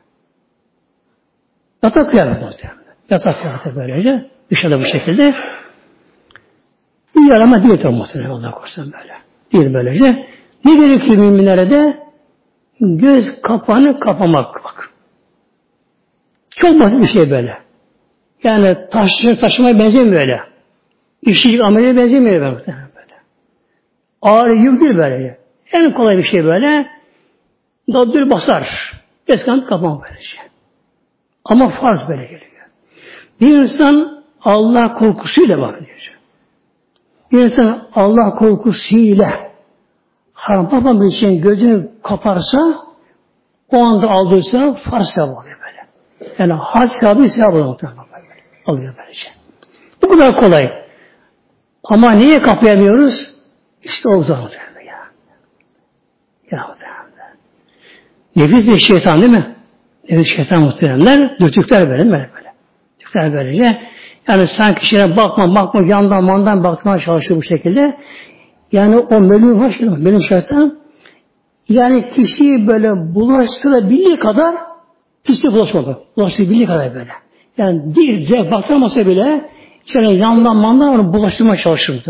Yatak kıyafet muhtemelen. Yatak kıyafet böylece dışarıda bu şekilde bir yarama değil tabi muhtemelen Allah korusun böyle. Değil böylece. Ne gerekiyor müminlere de? Göz kapağını kapamak bak. Çok basit bir şey böyle. Yani taşımaya benzemiyor böyle. İşçilik ameliyeye benzemiyor böyle. Ağır yük değil böyle. En kolay bir şey böyle. Dadül basar. Eskan kapamak böyle şey. Ama farz böyle geliyor. Bir insan Allah korkusuyla bakıyor. Bir insan Allah korkusuyla haram bir şeyin gözünü kaparsa o anda aldıysa farz sevabı oluyor böyle. Yani hac sevabı alıyor böyle şey. Bu kadar kolay. Ama niye kapayamıyoruz? İşte o zaman ya. Nefis ve şeytan değil mi? Nefis şeytan muhteremler dürtükler böyle. Dürtükler böylece. Yani sanki şeyine bakma yandan mandan bakmaya çalışıyor bu şekilde. Yani o melun şeytan yani kişiyi böyle bulaştırabildiği kadar kişi bulaşmadı. Bulaştırabildiği kadar böyle. Yani direkt baktıramasa bile şöyle yandan mandan onu bulaştırmaya çalışıyor.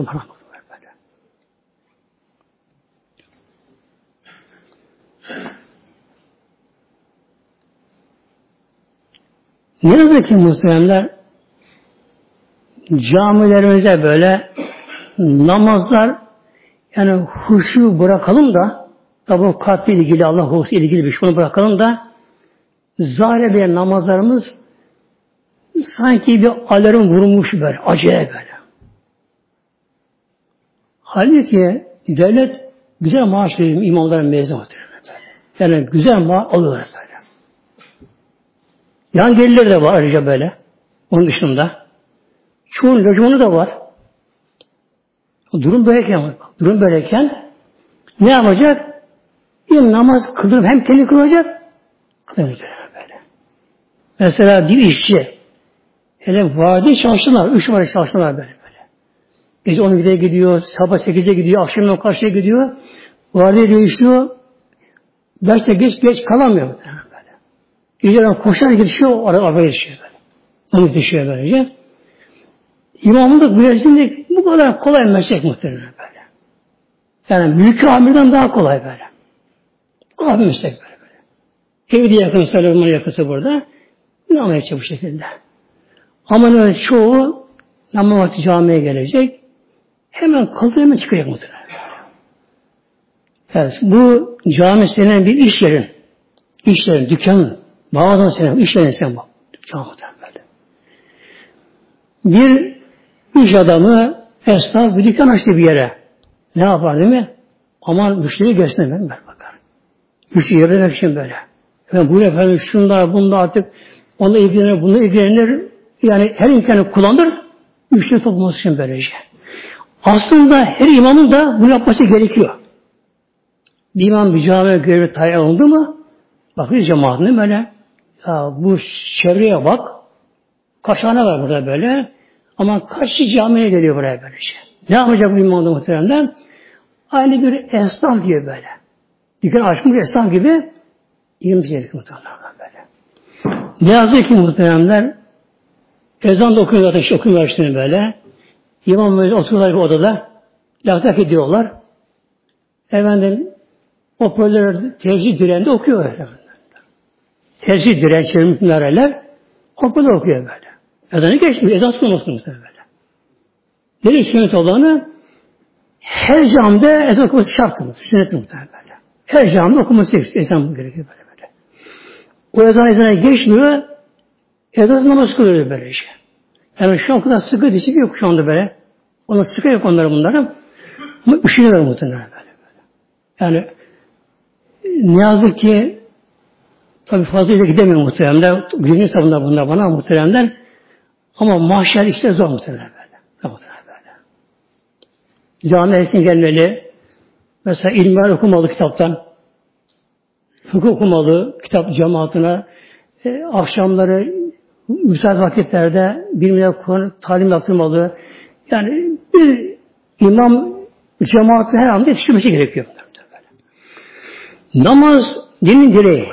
Ne yazık ki muhteremler camilerimize böyle namazlar yani huşu bırakalım da tabi kalple ilgili Allah huşu ilgili bir şey onu bırakalım da zahire bir namazlarımız sanki bir alarm vurulmuş böyle acele böyle. Halbuki devlet güzel maaş veriyor imamların mezun oluyor. Yani güzel maaş alıyorlar böyle. Yan gelirleri de var ayrıca böyle. Onun dışında. Çoğunun lojmanı da var. Durum böyleyken ne yapacak? Bir namaz kıldırıp hem kendi kılacak kılacak böyle. Mesela bir işçi hele vadi çalıştılar. 3 var çalıştılar böyle. Gece 12'de gidiyor, sabah 8'e gidiyor, akşam karşıya gidiyor. Vadiye değişiyor. Derse geç kalamıyor böyle. Geceden koşar geçiyor, arabaya geçiyor böyle. Onu geçiyor böylece. İmamlık müezzinlik bu kadar kolay meslek muhtemelen böyle. Yani mülk-i amirden daha kolay böyle. Kolay bir meslek böyle. Evde yakın, salonuna yakınsa burada. İnanmaya çalışıyor bu şekilde. Ama çoğu namaz vakti camiye gelecek. Hemen kaldı hemen çıkacak muhtemelen. Evet, bu cami senin bir iş yerin, dükkanın, mağazan senin, iş yerin sen bak. Dükkan muhtemelen böyle. Bir iş adamı esnaf bir dükkan açtı bir yere. Ne yapar değil mi? Aman müşteri göstermem ben bakar. Müşteri yerlemek için böyle. Bu efendim şunlar bunlar artık onunla ilgilenir, bununla ilgilenir. Yani her imkanı kullanır. Müşteri toplaması için böylece. Aslında her imamın da bunu yapması gerekiyor. Bir imam bir camiye görevi tayin oldu mu? Bakıyor cemaatine böyle. Ya bu çevreye bak. Kaç tane var burada böyle. Ama kaç kişi camiye geliyor buraya böylece. Ne yapacak bu imam da muhteremden? Aynı bir esnaf gibi böyle. Dükkan açmış esnaf gibi 20 kişilik muhteremler böyle. Ne yazık ki muhteremler ezan da okuyor zaten işte okuma başlığını böyle. İmam böyle oturuyorlar bir odada. Laftak ediyorlar. Efendim hoparlör tercih direğinde okuyor efendim. Tercih direği çevirmiş minareler hoparlör okuyor böyle. Ezanı geçmiyor. Ezan sınırmasın muhtemelen böyle. Nereye sünnet olanı her camide ezan okuması şartımız. Sünnet muhtemelen böyle. Her camide okuması ezan gerekiyor böyle. O ezana geçmiyor. Ezan namaz kılıyor böylece. Yani şu an kadar sıkı dişi yok şu anda böyle. Ona sıkı yok bunları. Ama üşüyorlar muhtemelen böyle. Yani ne yazık ki tabi fazla ileri gidemiyor muhtemelen. Günün tabında bunlar bana muhtemelen. Ama mahşer işte zor muhtemelen böyle. Camiye için gelmeli. Mesela ilmihal okumalı kitaptan. Fıkıh okumalı kitap cemaatine. Akşamları müsait vakitlerde bilmeden Kur'an talim yaptırmalı. Yani bir imam cemaatine her anda yetiştirmesi gerekiyor. Namaz dinin direği.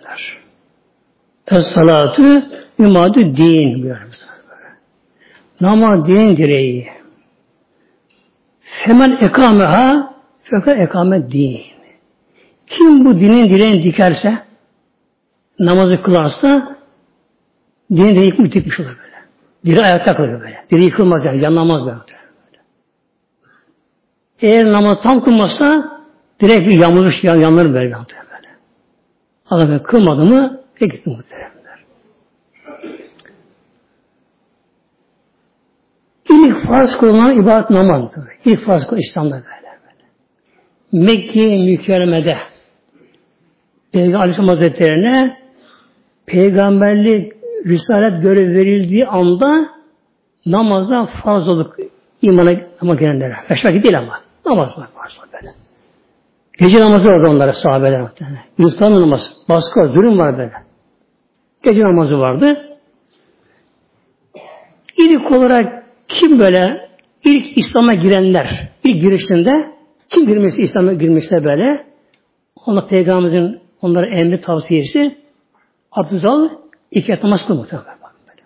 Es-salatu imadü din buyuruyor. Namaz dinin direği. Femen ekameha fakat ekame din. Kim bu dinin direğini dikerse, namazı kılarsa dinin direği yıkmış olur böyle. Direği ayakta kalır böyle. Direği yıkılmaz yani, yanlamaz böyle. Eğer namaz tam kılmazsa direkt bir yamulmuş yanları böyle. Adam kılmadı mı peki muhteremler. İlk farz kılınan ibadet namazdır. İlk farz kılınan İslam'da böyle. Mekke mükerremede Peygamber Aleyhisselam Hazretleri'ne peygamberlik risalet görevi verildiği anda namaza farz olduk imana gelenlere. Beş vakit değil ama. Namaz var farz böyle. Gece namazı vardı onlara sahabeler. Yurttan namazı. Baskı, zulüm var böyle. Gece namazı vardı. İlk olarak kim böyle ilk İslam'a girenler, ilk girişinde kim girmesi İslam'a girmişse böyle ona Peygamberimizin onlara emri tavsiyesi abdest al, iki namaz kıl muhtemelen.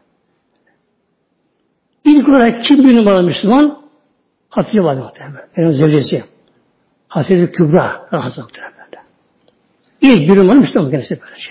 İlk olarak kim bir numaralı Müslüman? Hatice Valide muhtemelen. Peygamber zevcesi. Hatice Kübra. İlk bir numaralı Müslüman kendisi böylece.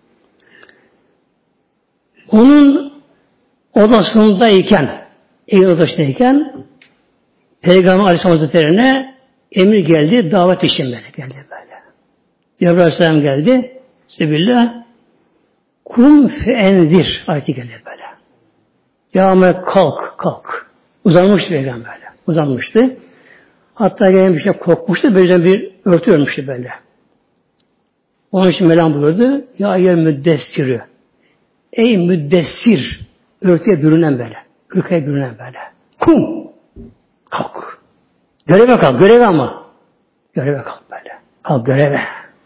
Onun odasındayken, evin odasındayken Peygamber Aleyhisselam Hazretleri'ne emir geldi, davet için geldi böyle. Cebrail Aleyhisselam geldi. Sebillah kum feendir ayeti geldi böyle. Ya kalk. Uzanmıştı Peygamber. Uzanmıştı. Hatta gelmişti korkmuştu. Böyle bir örtü örmüştü böyle. Onun için Mevlam buyurdu. Ya yer müddessirü. Ey müddessir. Örtüye bürünen böyle. Kırkaya bürünen böyle. Kum. Kalk. Göreve kalk. Göreve ama. Göreve kalk böyle. Kalk göreve.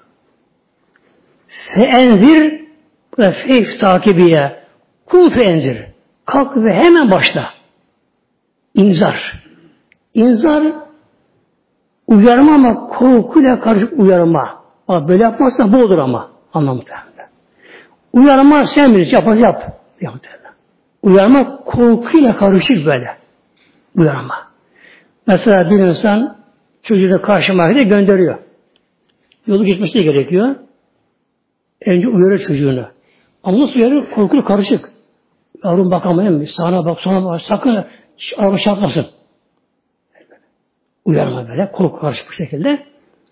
Feenzir. Bu da feyf takibiye. Kum feenzir. Kalk ve hemen başla. İnzar. İnzar uyarma ama korkuyla karışık uyarma. Ama böyle yapmazsa bu olur ama. Anlamda. Uyarma sen bilirsin. Yap. Uyarma korkuyla karışık böyle. Uyarma. Mesela bir insan çocuğunu karşı mahkede gönderiyor. Yolu geçmesi gerekiyor. Önce uyarır çocuğunu. Ama nasıl uyarır? Korkuyla karışık. Yavrum bakamayın. Sağına bak, sola bak. Sakın araba çarpmasın. Uyarma böyle. Korku karışık bir şekilde.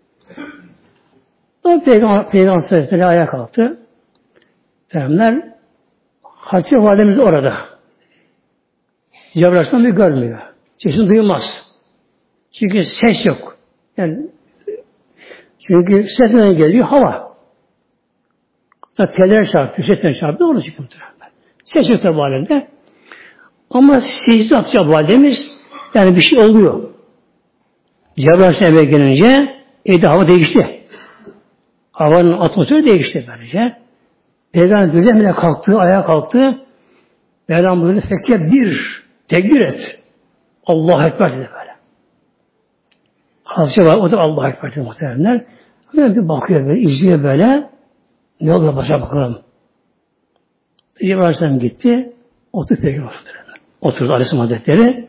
Peygamber Hazretleri ayağa kalktı. Efendiler Hatice validemiz orada. Cebrail Aleyhisselam bir görmüyor. Sesini duymaz. Çünkü ses yok. Yani çünkü ses nereden geliyor? Hava. Teller çarpıyor, sesten çarpıyor, orada çıkıyor. Ses yok tabi alemde. Ama secde atacak validemiz, yani bir şey oluyor. Cebrail Aleyhisselam'a gelince evde hava değişti. Havanın atmosferi değişti böylece. Peygamber birdenbire kalktı, ayağa kalktı. Peygamber buyurdu, fekkebir, tekbir et. Allahu Ekber dedi böyle. Hafızca var, o da Allahu Ekber dedi muhteremler. Hemen bir bakıyor böyle, izliyor böyle. Ne oluyor başa bakalım. Cebrail Aleyhisselam gitti. Oturdu Peygamber. Oturdu Aleyhisselam Hazretleri.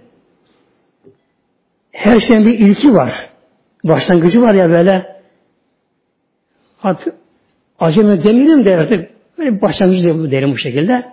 Her şeyin bir ilki var. Başlangıcı var ya böyle. Artık acemi demeyelim de artık böyle başlangıcı derim bu şekilde.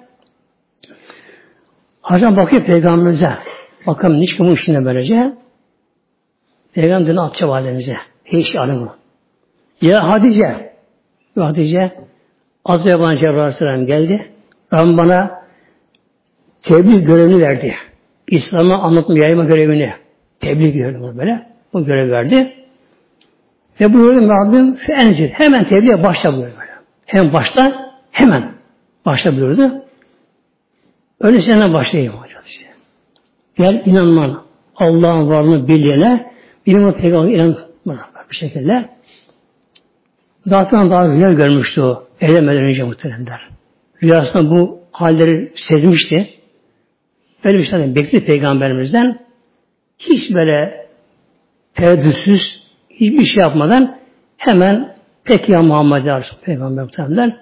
Hocam bakıyor Peygamberimize. Bakalım niçin bunun içine böylece. Peygamber'in atacak validemize. Hiç alımı. Ya Hatice. Ya Hatice. Az önce bana Cebrail Aleyhisselam geldi. Rabbim bana tebliğ görevini verdi. İslam'ı anlatma, yayma görevini. Tebliğ görevini böyle. Bu görev verdi. Ve buyurdum Rabbim enzil. Hemen tebliğe başla buyurdu böyle. Hemen başla. Hemen başla buyurdu. Öyle senden başlayayım hocam işte. Gel inanman. Allah'ın varlığını bildiğine benim Peygamber'e inanman bir şekilde. Zaten daha rüya görmüştü o. Eylemeden önce muhteremler. Rüyasında bu halleri sezmişti. Böyle bir şeyden bekledi Peygamberimizden. Hiç böyle tereddütsüz, hiçbir şey yapmadan hemen peki ya Muhammed Aleyhisselam Peygamber muhteremler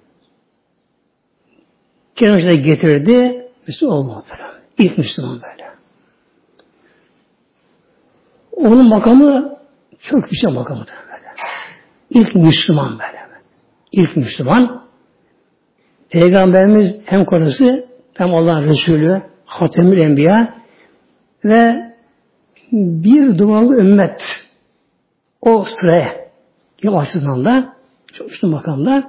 kendisine getirdi. Müslüman oldu muhterem. İlk Müslüman böyle. Onun makamı çok güzel makamı böyle. İlk Müslüman böyle. İlk Müslüman. Peygamberimiz hem kocası hem Allah'ın Resulü Hatemül Enbiya ve bir dumanlı ümmet o sıraya açısından da çok üstün makamda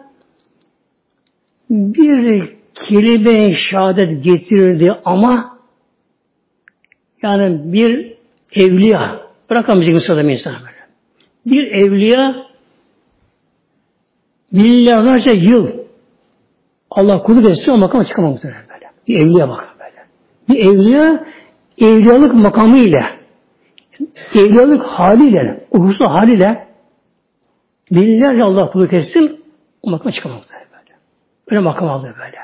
bir kelime-i şehadet getirirdi ama yani bir evliya bırakamayacak sırada bir insan böyle. Bir evliya milyarlarca yıl Allah kulluk etse o makama çıkamam böyle. Bir evliya bakın böyle. Bir evliya evliyalık makamı ile evliyalık haliyle, uğursuz haliyle binlerce Allah kulluk etsin o makama çıkamam böyle. Öyle makam aldı böyle.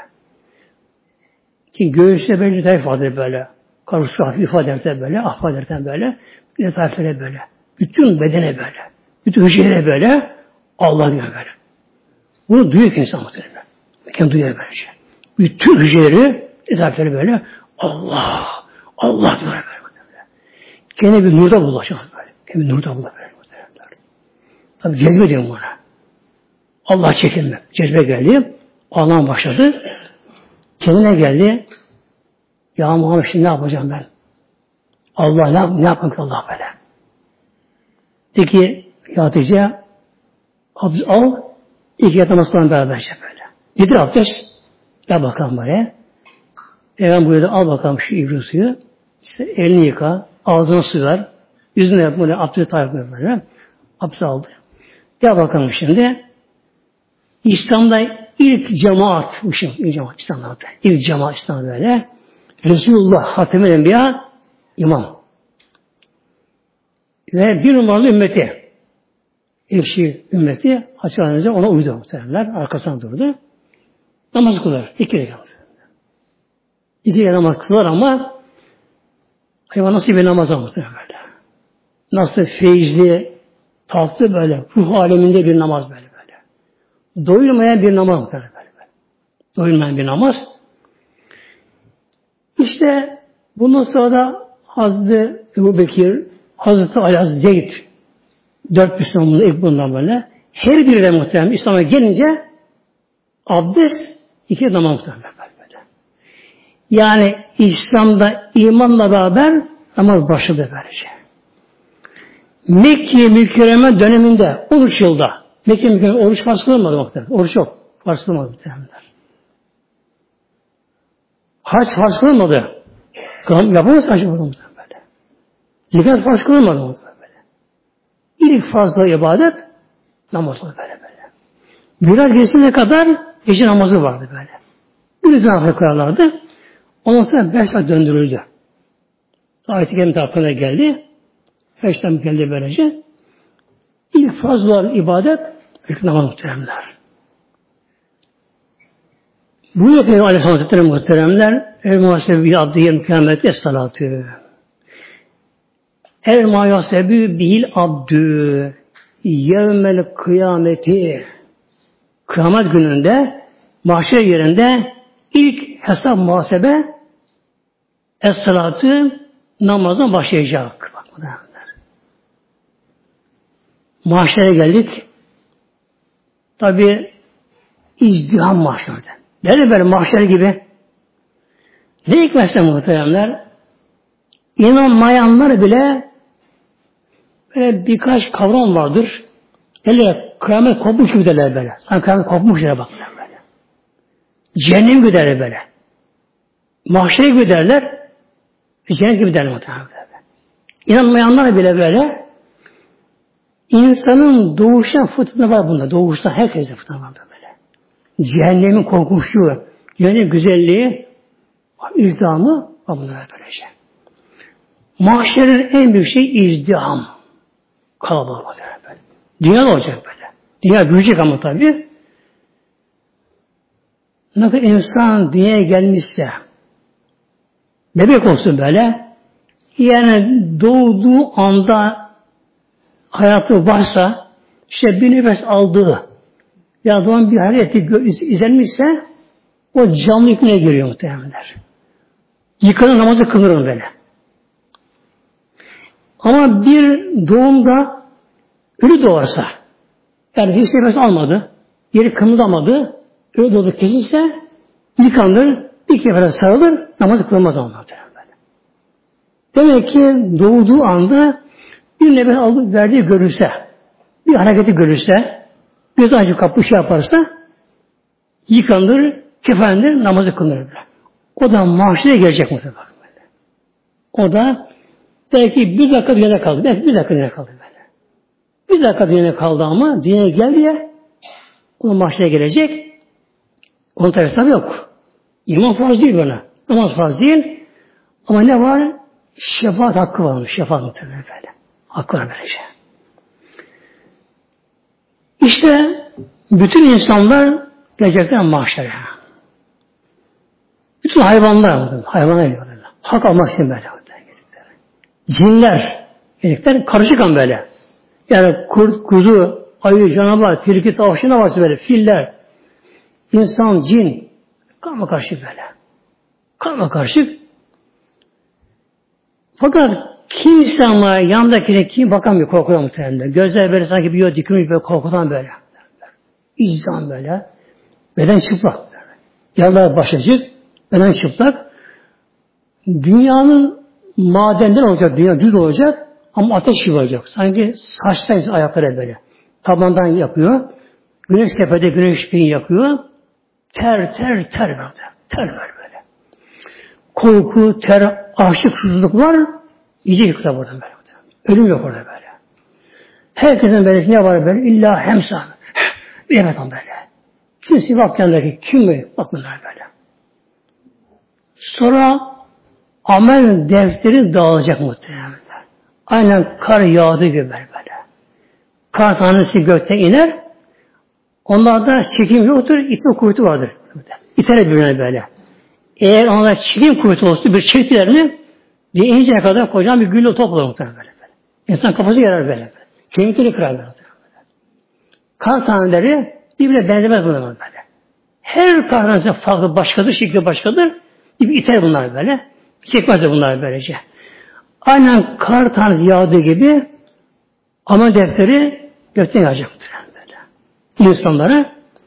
Ki göğüsüne böyle tarif vardır böyle. Karısı hafif ifade böyle, ahfad ederken böyle. Bir de tarifleri böyle. Bütün bedene böyle. Bütün hücrelere böyle. Allah diyor böyle. Bunu duyuyor ki insan muhtemelen. Mekan duyuyor böylece. Bütün hücreleri, tarifleri böyle. Allah, Allah diyor böyle muhtemelen. Gene bir nurda bulaşıyor böyle. Gene bir nurda bulaşıyor böyle muhtemelen. Tabi cezbe diyorum buna. Allah çekinme. Cezbe geldi. Allah'ın başladı. Kendine geldi. Ya Muhammed şimdi ne yapacağım ben? Allah ne yapayım ki Allah böyle? De ki Hatice abdest al ilk yatamasından beraberce böyle. Nedir abdest? Gel bakalım böyle. Peygamber buyurdu al bakalım şu ibri suyu. İşte elini yıka. Ağzına su ver. Yüzüne yap böyle abdest tarifini böyle. Abdest aldı. Gel bakalım şimdi. İslam'da ilk cemaat İslam'da. İlk cemaat İslam'da böyle. Resulullah Hatemül Enbiya imam. Ve bir numaralı ümmeti. Eşi ümmeti açıklanınca ona uydu muhtemelenler. Arkasından durdu. Namaz kılar. İki rekat. İki namaz kılar ama hayvan nasıl bir namaz muhtemelen böyle. Nasıl feyizli, tatlı böyle, ruh aleminde bir namaz böyle. Doyulmayan bir namaz muhtemelen böyle. Doyulmayan bir namaz. İşte bundan sonra da Hazreti Ebu Bekir, Hazreti Ali, Hazreti Zeyd, 4 Müslümanın ilk bundan böyle. Her biri de muhtemelen İslam'a gelince abdest 2 namaz muhtemelen böyle. Yani İslam'da imanla beraber namaz başladı böylece. Mekke mükerreme döneminde 13 yılda Mekke mükerreme oruç farz kılınmadı muhtemelen. Oruç yok. Farz kılınmadı muhtemelen. Hac farz kılınmadı. Yapamaz acaba böyle. Zekat farz kılınmadı böyle. İlk fazla ibadet namaz oldu böyle. Biraz geçene kadar gece namazı vardı böyle. Bir daha koyarlardı. Ondan sonra 5 saat döndürüldü. Ayet-i Kerime hakkında geldi. 5 saat geldi böylece. İlk fazla olan ibadet ilk namaz muhteremler. Bu yapıyor Aleyhisselam Hazretleri muhteremler. El muhasebi abdi yem kıyamet es-salatü. El muhasebi bil abdü yevmel kıyameti. Kıyamet gününde mahşer yerinde ilk hesap muhasebe es-salatü namazdan başlayacak. Mahşere geldik. Tabi izdiham mahşerde. Nerede böyle mahşer gibi? Ne hikmetse muhteremler? İnanmayanlar bile böyle birkaç kavram vardır. Böyle kıyamet kopmuş gibi derler böyle. Sanki kıyamet kopmuş yere bakırlar böyle. Cehennem gibi derler böyle. Mahşer gibi derler. Cennet gibi derler muhteremler. İnanmayanlar bile böyle İnsanın doğuştan fıtratı var bunda. Doğuştan herkese fıtratı var böyle. Cehennemin korkuşu, cehennemin güzelliği, izdihamı var bunlar böylece. Mahşerin en büyük şey izdiham. Kalabalık olacak böyle. Dünya olacak böyle. Dünya büyüyecek ama tabii. Ne kadar insan dünyaya gelmişse, bebek olsun böyle, yani doğduğu anda hayatı varsa, işte bir nefes aldığı, ya da bir hareketi izlenmişse, o canlı hükmüne giriyor muhtemelenler. Yıkanır namazı kılırım böyle. Ama bir doğumda ölü doğarsa, yani hiç nefes almadı, yeri kımıldamadı, ölü doğdu kesilse, yıkanır, bir kere sarılır, namazı kılmaz ama. Demek ki doğduğu anda bir nefes alıp verdiği görürse, bir hareketi görürse, göz açıp kapı şey yaparsa, yıkanır, kefendir, namazı kılınır. O da mahşere gelecek mutlaka. O da belki bir dakika dünyada kaldı. Belki bir dakika dünyada kaldı böyle. Bir dakika dünyada kaldı ama dünyaya geldi ya, o da mahşere gelecek. Onun tabi hesabı yok. İman farz değil bana. Namaz farz değil. Ama ne var? Şefaat hakkı varmış. Şefaat mutlaka böyle. Hakkı var böylece. İşte bütün insanlar gelecekler mahşere. Bütün hayvanlar geliyorlar. Hak almak için böyle. Cinler gelecekler karışık an böyle. Yani kurt, kuzu, ayı, canavar, tilki, tavşan varsa böyle, filler, insan, cin, karma karışık böyle. Karma karışık. Fakat kimse ama yanındakine kim bakamıyor, korkuyor muhtemelen. Gözler böyle sanki bir yol dikilmiş böyle korkudan böyle. İzdiham böyle. Beden çıplak. Yallar başacık, beden çıplak. Dünyanın madenden olacak, dünya düz olacak ama ateş gibi olacak. Sanki saçtan ayakları böyle. Tabandan yapıyor. Güneş tepede güneş gün yakıyor. Ter böyle. Ter böyle. Korku, ter, aşık, susuzluk var. İyice yıkılır burada böyle. Ölüm yok orada böyle. Herkesin böyle ne var böyle? İlla hemsa. Evet böyle. Kimse bak yanındaki kim mi? Bak bunlar böyle. Sonra amel defteri dağılacak muhtemelen. Aynen kar yağdığı gibi böyle. Kar tanesi gökten iner. Onlarda çekim yoktur, itme kuvveti vardır. İter birbirine böyle. Eğer onlarda çekim kuvveti olsa bir çektilerini diye inince kadar kocaman bir gülle toplar muhtemelen böyle. İnsan kafası yarar böyle. Kemikleri kırar böyle. Kar taneleri birbirine benzemez bunlar böyle. Her kar tanesi farklı başkadır, şekli başkadır. Bir iter bunlar böyle. Çekmez de bunlar böylece. Aynen kar tanesi yağdığı gibi amel defteri gökten yağacaktır. Böyle. İnsanlara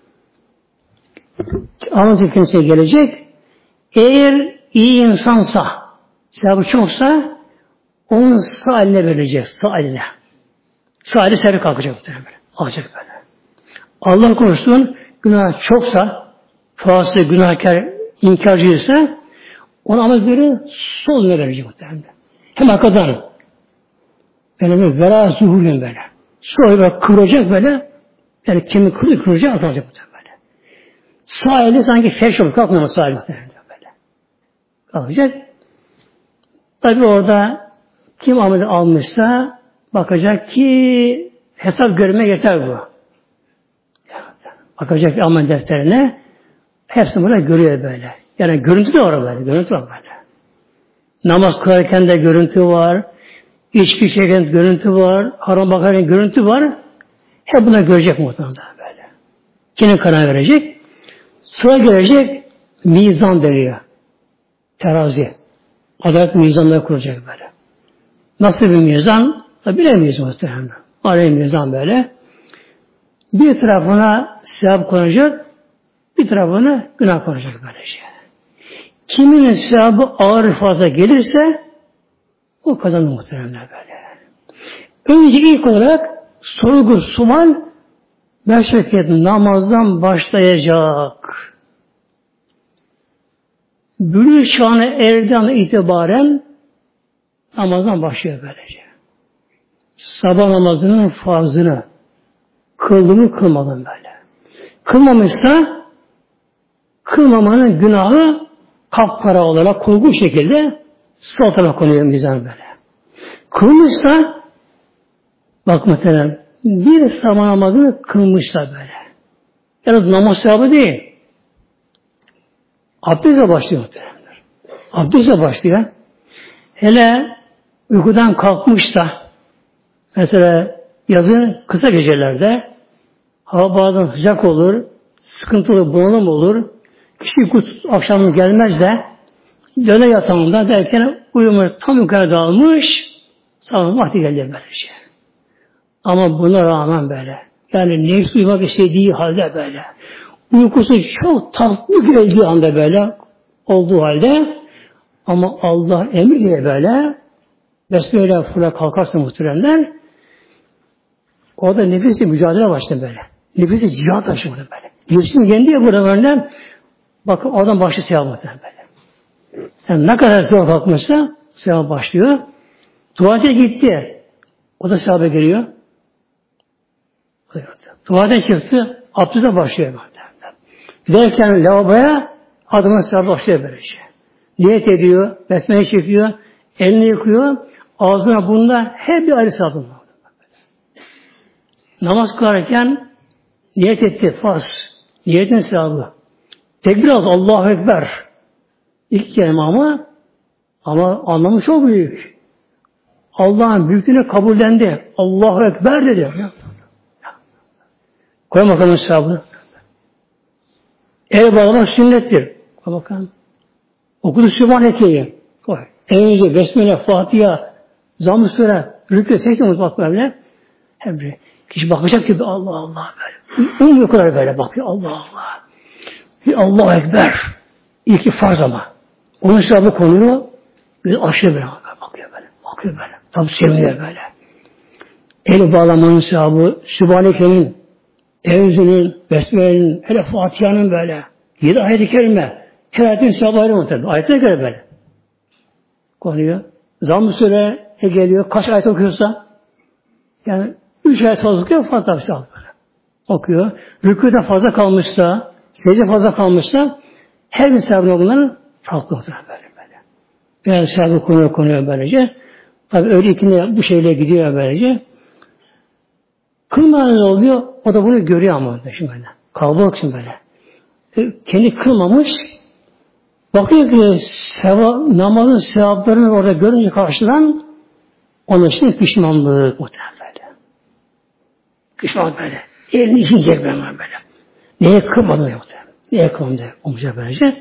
amel defteri gelecek. Eğer iyi insansa, sevabı çoksa onun sağ eline verilecek. Sağ eline. Sağ eli seri kalkacak. Böyle. Alacak böyle. Allah korusun günah çoksa, fasıl, günahkar, inkarcıysa Ona amelleri sol ne verecek muhtemelen. Hem arkadan. Böyle vera zuhurun böyle. Sol böyle kıvıracak böyle. Yani kemik kıracak atacak muhtemelen. Sağ eli sanki feş olup kalkmıyor sağ eli muhtemelen böyle. Kalkacak. Tabi orada kim ameli almışsa bakacak ki hesap görmeye yeter bu. Bakacak amel defterine hepsini burada görüyor böyle. Yani görüntü de var böyle. Görüntü var böyle. Namaz kılarken de görüntü var. İçki içerken görüntü var. Haram bakarken görüntü var. Hep buna görecek muhtemelen böyle. Kendine karar verecek. Sıra gelecek mizan deniyor. Terazi. Adalet mizanları kuracak böyle. Nasıl bir mizan? Bilemeyiz muhtemelen. Aleyh mizan böyle. Bir tarafına sevap konacak, bir tarafına günah konacak böylece. Kiminin sevabı ağır fazla gelirse o kazanır muhtemelen böyle. Önce ilk olarak sorgu sual meşreket namazdan başlayacak. Bülüğ çağına erdiğinden itibaren namazdan başlıyor böylece. Sabah namazının farzını kıldığını kılmadım böyle. Kılmamışsa kılmamanın günahı kapkara olarak kurgu şekilde sol tarafa konuyor mizan böyle. Kılmışsa bak mesela bir sabah namazını kılmışsa böyle. Yani namaz sevabı değil. Abdestle başlıyor muhtemelen. Abdestle başlıyor. Hele uykudan kalkmışsa mesela yazın kısa gecelerde hava bazen sıcak olur, sıkıntılı bunalım olur. Kişi akşam gelmez de döne yatağında derken uyumuş tam yukarı dalmış sabah vakti geldi böylece. Ama buna rağmen böyle yani nefsi uyumak istediği halde böyle uykusu çok tatlı geldiği anda böyle olduğu halde ama Allah emir diye böyle besmeyle fırla kalkarsa muhteremler orada nefisle mücadele başladı böyle. Nefisle cihat başladı böyle. Nefsin kendi ya burada böyle bakın oradan başlıyor sevap muhterem böyle. Yani ne kadar sevap kalkmışsa sevap başlıyor. Tuvalete gitti. O da sevaba geliyor. Tuvaletten çıktı. Abdüze başlıyor. Giderken lavaboya adımın sevabı başlıyor böylece. Niyet ediyor. Besmele çekiyor. Elini yıkıyor. Ağzına burnuna hep bir ayrı sevabı var. Namaz kılarken niyet etti. Farz. Niyetin sevabı. Tekbir aldı. Allahu Ekber. İlk kelime ama anlamı çok büyük. Allah'ın büyüklüğünü kabullendi. Allahu Ekber dedi. Koy bakalım sevabını. El bağlamak sünnettir. Koy bakalım. Okudu Sübhaneke'yi. Koy. Önce Besmele, Fatiha, Zamm-ı Sure, Rükû, Secde unutmak böyle. Hep bir kişi bakacak gibi Allah Allah böyle. Uyumuyor kadar böyle bakıyor. Allah Allah. Bir Allahu Ekber. İlki farz ama. Onun sevabı konuyor. Bir aşırı böyle bakıyor böyle. Bakıyor böyle. Tabi seviniyor böyle. El bağlamanın sevabı, Sübhaneke'nin, Evzünün, Besmele'nin, hele Fatiha'nın böyle. 7 ayet-i kerime. Her ayetin sevabı ayrı mı tabi? Ayetine göre böyle. Konuyor. Zamm-ı Sure'ye geliyor. Kaç ayet okuyorsa yani 3 ayet fazla okuyor, fazla bir şey böyle. Okuyor. Rükûda fazla kalmışsa, secde fazla kalmışsa her bir sevabını okunanın farklı olur böyle. Yani sevabı konuyor böylece. Tabi öyle ikinde bu şeyle gidiyor böylece. Kılmayan oluyor, o da bunu görüyor ama şimdi böyle. Kalabalık şimdi böyle. Kendi kılmamış, bakıyor ki namazın sevaplarını orada görünce karşıdan onun için pişmanlık muhtemelen böyle. Pişmanlık böyle. Elini yiyecek böyle. Neye kılmadım muhtemelen. Neye kılmadım olmayacak böylece.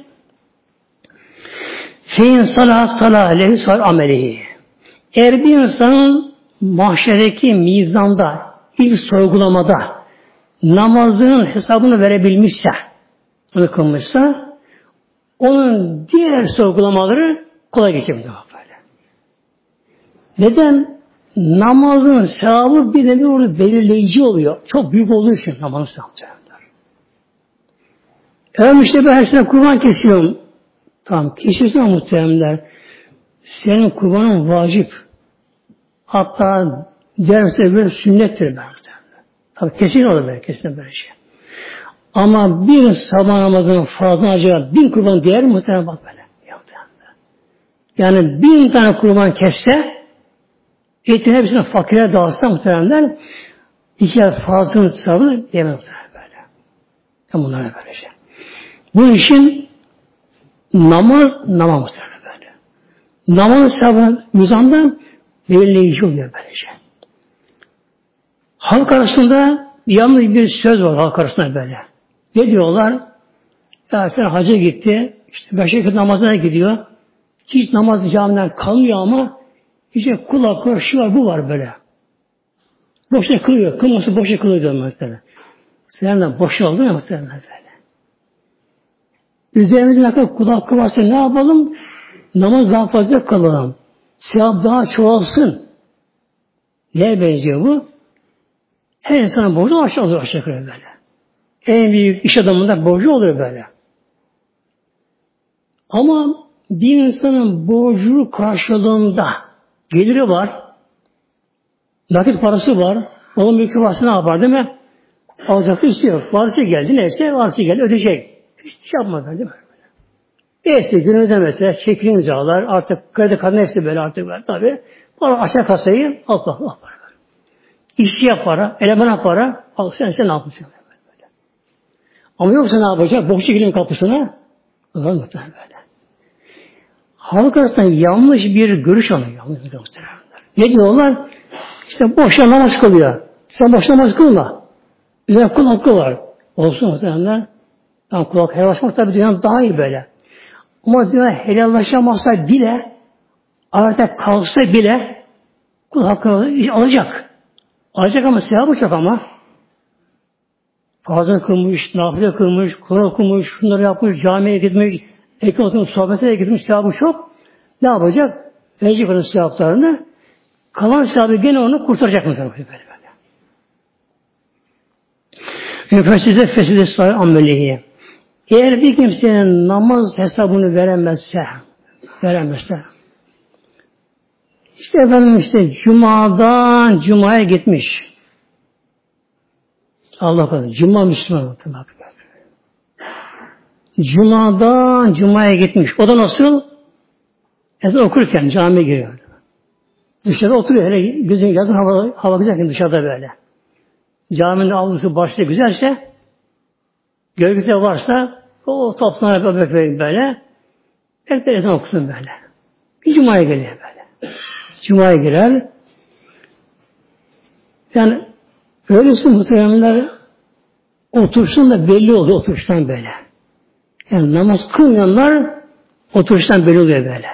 Fein salah aleyhi sal amelihi. Eğer bir insanın mahşerdeki mizanda ilk sorgulamada namazının hesabını verebilmişse, bunu kılmışsa, onun diğer sorgulamaları kolay geçebilir böyle. Neden? Namazın sevabı bir nevi orada belirleyici oluyor. Çok büyük olduğu için namazın sevabı. Efendim işte ben her sene kurban kesiyorum. Tamam. Kesin ama muhteremler. Senin kurbanın vacip. Hatta derse bir sünnettir ben. Tabii kesin olur böyle. Kesin böyle şey. Ama bir sabah namazının farzına acaba 1000 kurban değer mi muhterem bak böyle. Yani 1000 tane kurban kesse etin hepsini fakire dağıtsa muhteremler 2 ay fazlının sabı diyemem muhterem böyle. Yani bunlar böyle şey. Bu işin namaz muhterem böyle. Namaz sabı mizandan belirleyici oluyor böyle şey. Halk arasında yalnız bir söz var halk arasında böyle. Ne diyorlar? Ya sen hacca gitti, işte 5 vakit namazına gidiyor. Hiç namaz camiden kalmıyor ama işte kulak, şu var, bu var böyle. Boşuna kılıyor. Kılması boşuna kılıyor diyor mesela. Selamdan boşuna oldu mu muhtemelen böyle. Üzerimizde ne kadar kulak varsa ne yapalım? Namaz daha fazla kılalım. Sevap daha çoğalsın. Neye benziyor bu? Her insanın borcu aşağı oluyor aşağı yukarı böyle. En büyük iş adamında borcu oluyor böyle. Ama bir insanın borcu karşılığında geliri var, nakit parası var, onun mülkü varsa ne yapar değil mi? Alacak istiyor. Varsa geldi neyse, varsa geldi ödeyecek. Hiç şey yapmadı değil mi? Neyse günümüzde mesela çekili imzalar, artık kredi kartı neyse böyle artık böyle tabi. Para aşağı kasayı al bak. İşçi yap para, elemana para, al sen ne yapacaksın? Böyle. Ama yoksa ne yapacak? Boş çekilin kapısına. Olur mu böyle? Halk arasında yanlış bir görüş alıyor. Yanlış bir görüş. Ne diyorlar? İşte boşa namaz kılıyor. Sen boşa namaz kılma. Üzerine kul hakkı var. Olsun muhtemelenler. Yani kul hakkı helallaşmak tabi dünyanın daha iyi böyle. Ama diyor helallaşamazsa bile arada kalsa bile kul hakkı alacak. Alacak ama sevabı çok ama. Fazla kılmış, nafile kılmış, Kur'an okumuş, şunları yapmış, camiye gitmiş, ekran oturmuş, sohbete gitmiş, sevabı çok. Ne yapacak? Verecek onun sevaplarını. Kalan sevabı gene onu kurtaracak mı? Böyle. Feside sahi amelihi. Eğer bir kimsenin namaz hesabını veremezse işte efendim Cuma'dan Cuma'ya gitmiş. Allah korusun. Cuma Müslüman. Cuma'dan Cuma'ya gitmiş. O da nasıl? Ezan okurken camiye giriyor. Dışarıda oturuyor. Hele gözün yazın hava güzelken dışarıda böyle. Caminin avlusu başlığı güzelse gölgede varsa o toplanıp böyle herkes ezan okusun böyle. Bir Cuma'ya geliyor böyle. Cuma'ya girer. Yani öylesi muhteremler oturuştan da belli oluyor oturuştan böyle. Yani namaz kılmayanlar oturuştan belli oluyor böyle.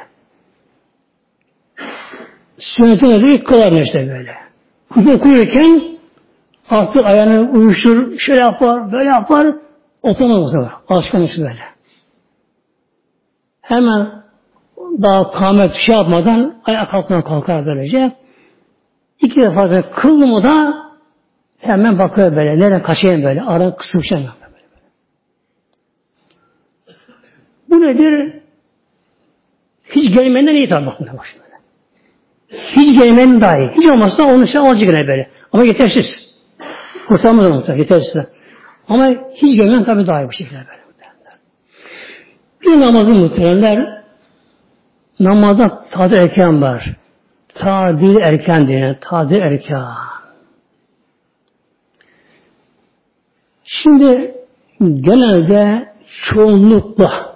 Sünnetine de kılar işte böyle. Okurken artık ayağını uyuşturur, şöyle yapar, böyle yapar, oturmaz o. Alışkanlısı böyle. Hemen daha kâmet şey yapmadan ayağa kalkar böylece. 2 defa da kıldı mı da hemen bakıyor böyle. Nereden kaçayım böyle. Ara kısmışlar. Bu nedir? Hiç gelmenden iyi tabi bakın. Hiç gelmenin daha iyi. Hiç olmazsa onun için alacak yine böyle. Ama yetersiz. Kurtarmaz onu yetersiz. Ama hiç gelmeyen tabi daha iyi bir şekilde böyle. Bir namazın muhteremler namazda tadil erken var. Tadil erken diye. Tadil erken. Şimdi genelde çoğunlukla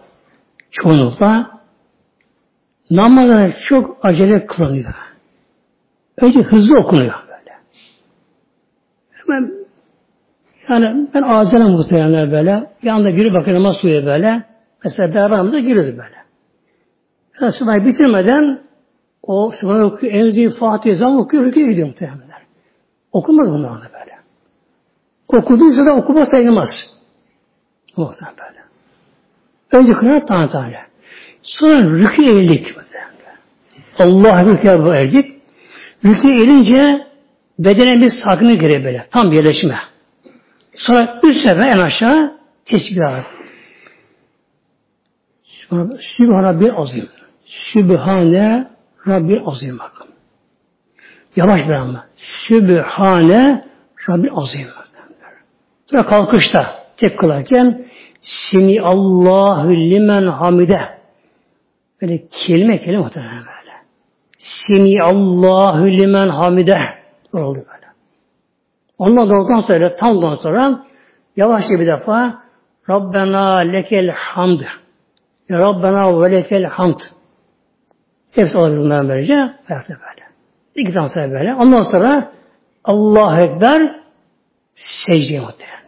namazlar çok acele kılınıyor. Önce hızlı okunuyor böyle. Hemen yani ben acele muhtemelen böyle. Yanında biri bakıyor namaz kılıyor böyle. Mesela beraber namaza giriyordu böyle. Yani Subhan'ı bitirmeden o Subhan'ı okuyor. Enzi Fatih'e zaman okuyor. Rüküye gidiyor muhtemelen. Okumaz bunlar da böyle. Okuduysa da okuma sayılmaz. Muhtemelen böyle. Önce kırar tane. Sonra rüküye eğildik. Allah rüküye eğildik. Rüküye eğilince bedene bir sakinlik giriyor böyle. Tam bir yerleşme. Sonra 3 sefer en aşağı tesbih alır. Sübhane Rabbil Azim. Sübhane Rabbil Azim bakın. Yavaş bir ama. Sübhane Rabbil Azim. Sonra kalkışta tek kılarken Semi Allahu limen hamide. Böyle kelime muhtemelen böyle. Semi Allahu limen hamide. Oldu böyle. Ondan sonra tam sonra yavaşça bir defa Rabbena lekel hamd. Ya Rabbena ve lekel hamd. Hepsi olabilir bundan böylece. Ayakta böyle. İki tane sonra böyle. Ondan sonra Allahu Ekber secdeye muhtemelen.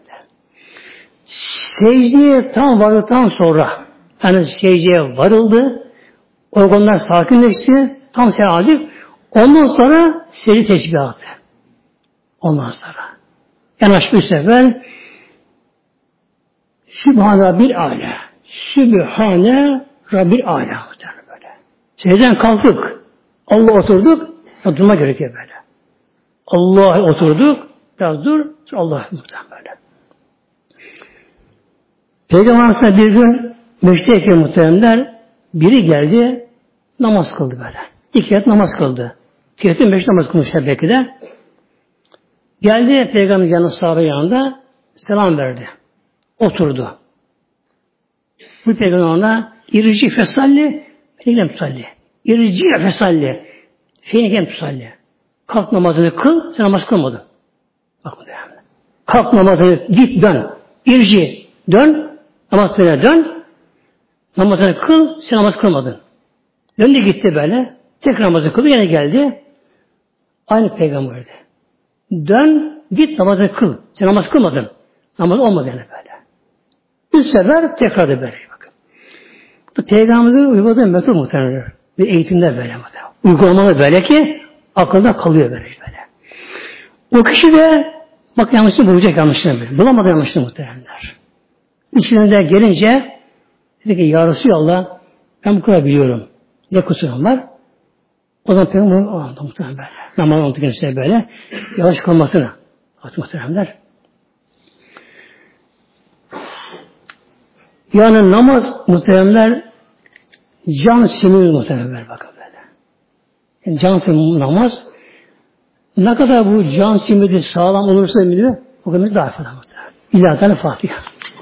Secdeye tam vardıktan sonra yani secdeye varıldı. Organlar sakinleşti. Tam sehadet. Ondan sonra secde teşbihatı. Ondan sonra. Yanaş bir sefer Sübhane Rabbil Âlâ. Sübhane Rabbil Âlâ. Böyle. Secdeden kalktık. Allah oturduk. Durma gerekiyor böyle. Allah'a oturduk. Biraz dur. Allah muhtemelen böyle. Peygamber Efendimiz bir gün meşteyken muhteremler biri geldi namaz kıldı böyle. İki rekat namaz kıldı. Tiyetin beş namaz kılmışlar belki de. Geldi Peygamber yanında sahabe yanında selam verdi. Oturdu. Bu Peygamber ona irci fesalli feynem tusalli. İrci fesalli feynem tusalli. Kalk namazını kıl, sen namaz kılmadın. Bak bu değerli. Kalk namazını git dön. İrci dön. Namazına dön. Namazını kıl, sen namaz kılmadın. Döndü gitti böyle. Tekrar namazı kıldı, yine geldi. Aynı peygamberdi. Dön, git namazını kıl. Sen namaz kılmadın. Namaz olmadı yani böyle. Üç sefer tekrar da böyle. Bakın. Bu peygamberimizin uyguladığı metot muhtemelen. Bir eğitimde böyle muhtemelen. Uygulamalı böyle ki akılda kalıyor böyle. O kişi de bak yanlışını bulacak yanlışını böyle. Bulamadı yanlışını muhtemelenler. İçinde gelince dedi ki ya Resulallah ben bu kadar biliyorum. Ne kusurum var? O zaman Peygamber muhtemelen böyle. Namaz anlatırken böyle. Yavaş kalmasını muhtemelenler. Yani namaz muhtemelenler can simidi muhtemelenler bakın böyle. Yani can simidi namaz ne kadar bu can simidi sağlam olursa biliyor o kadar daha fazla muhtemelen. İlahi Fatiha.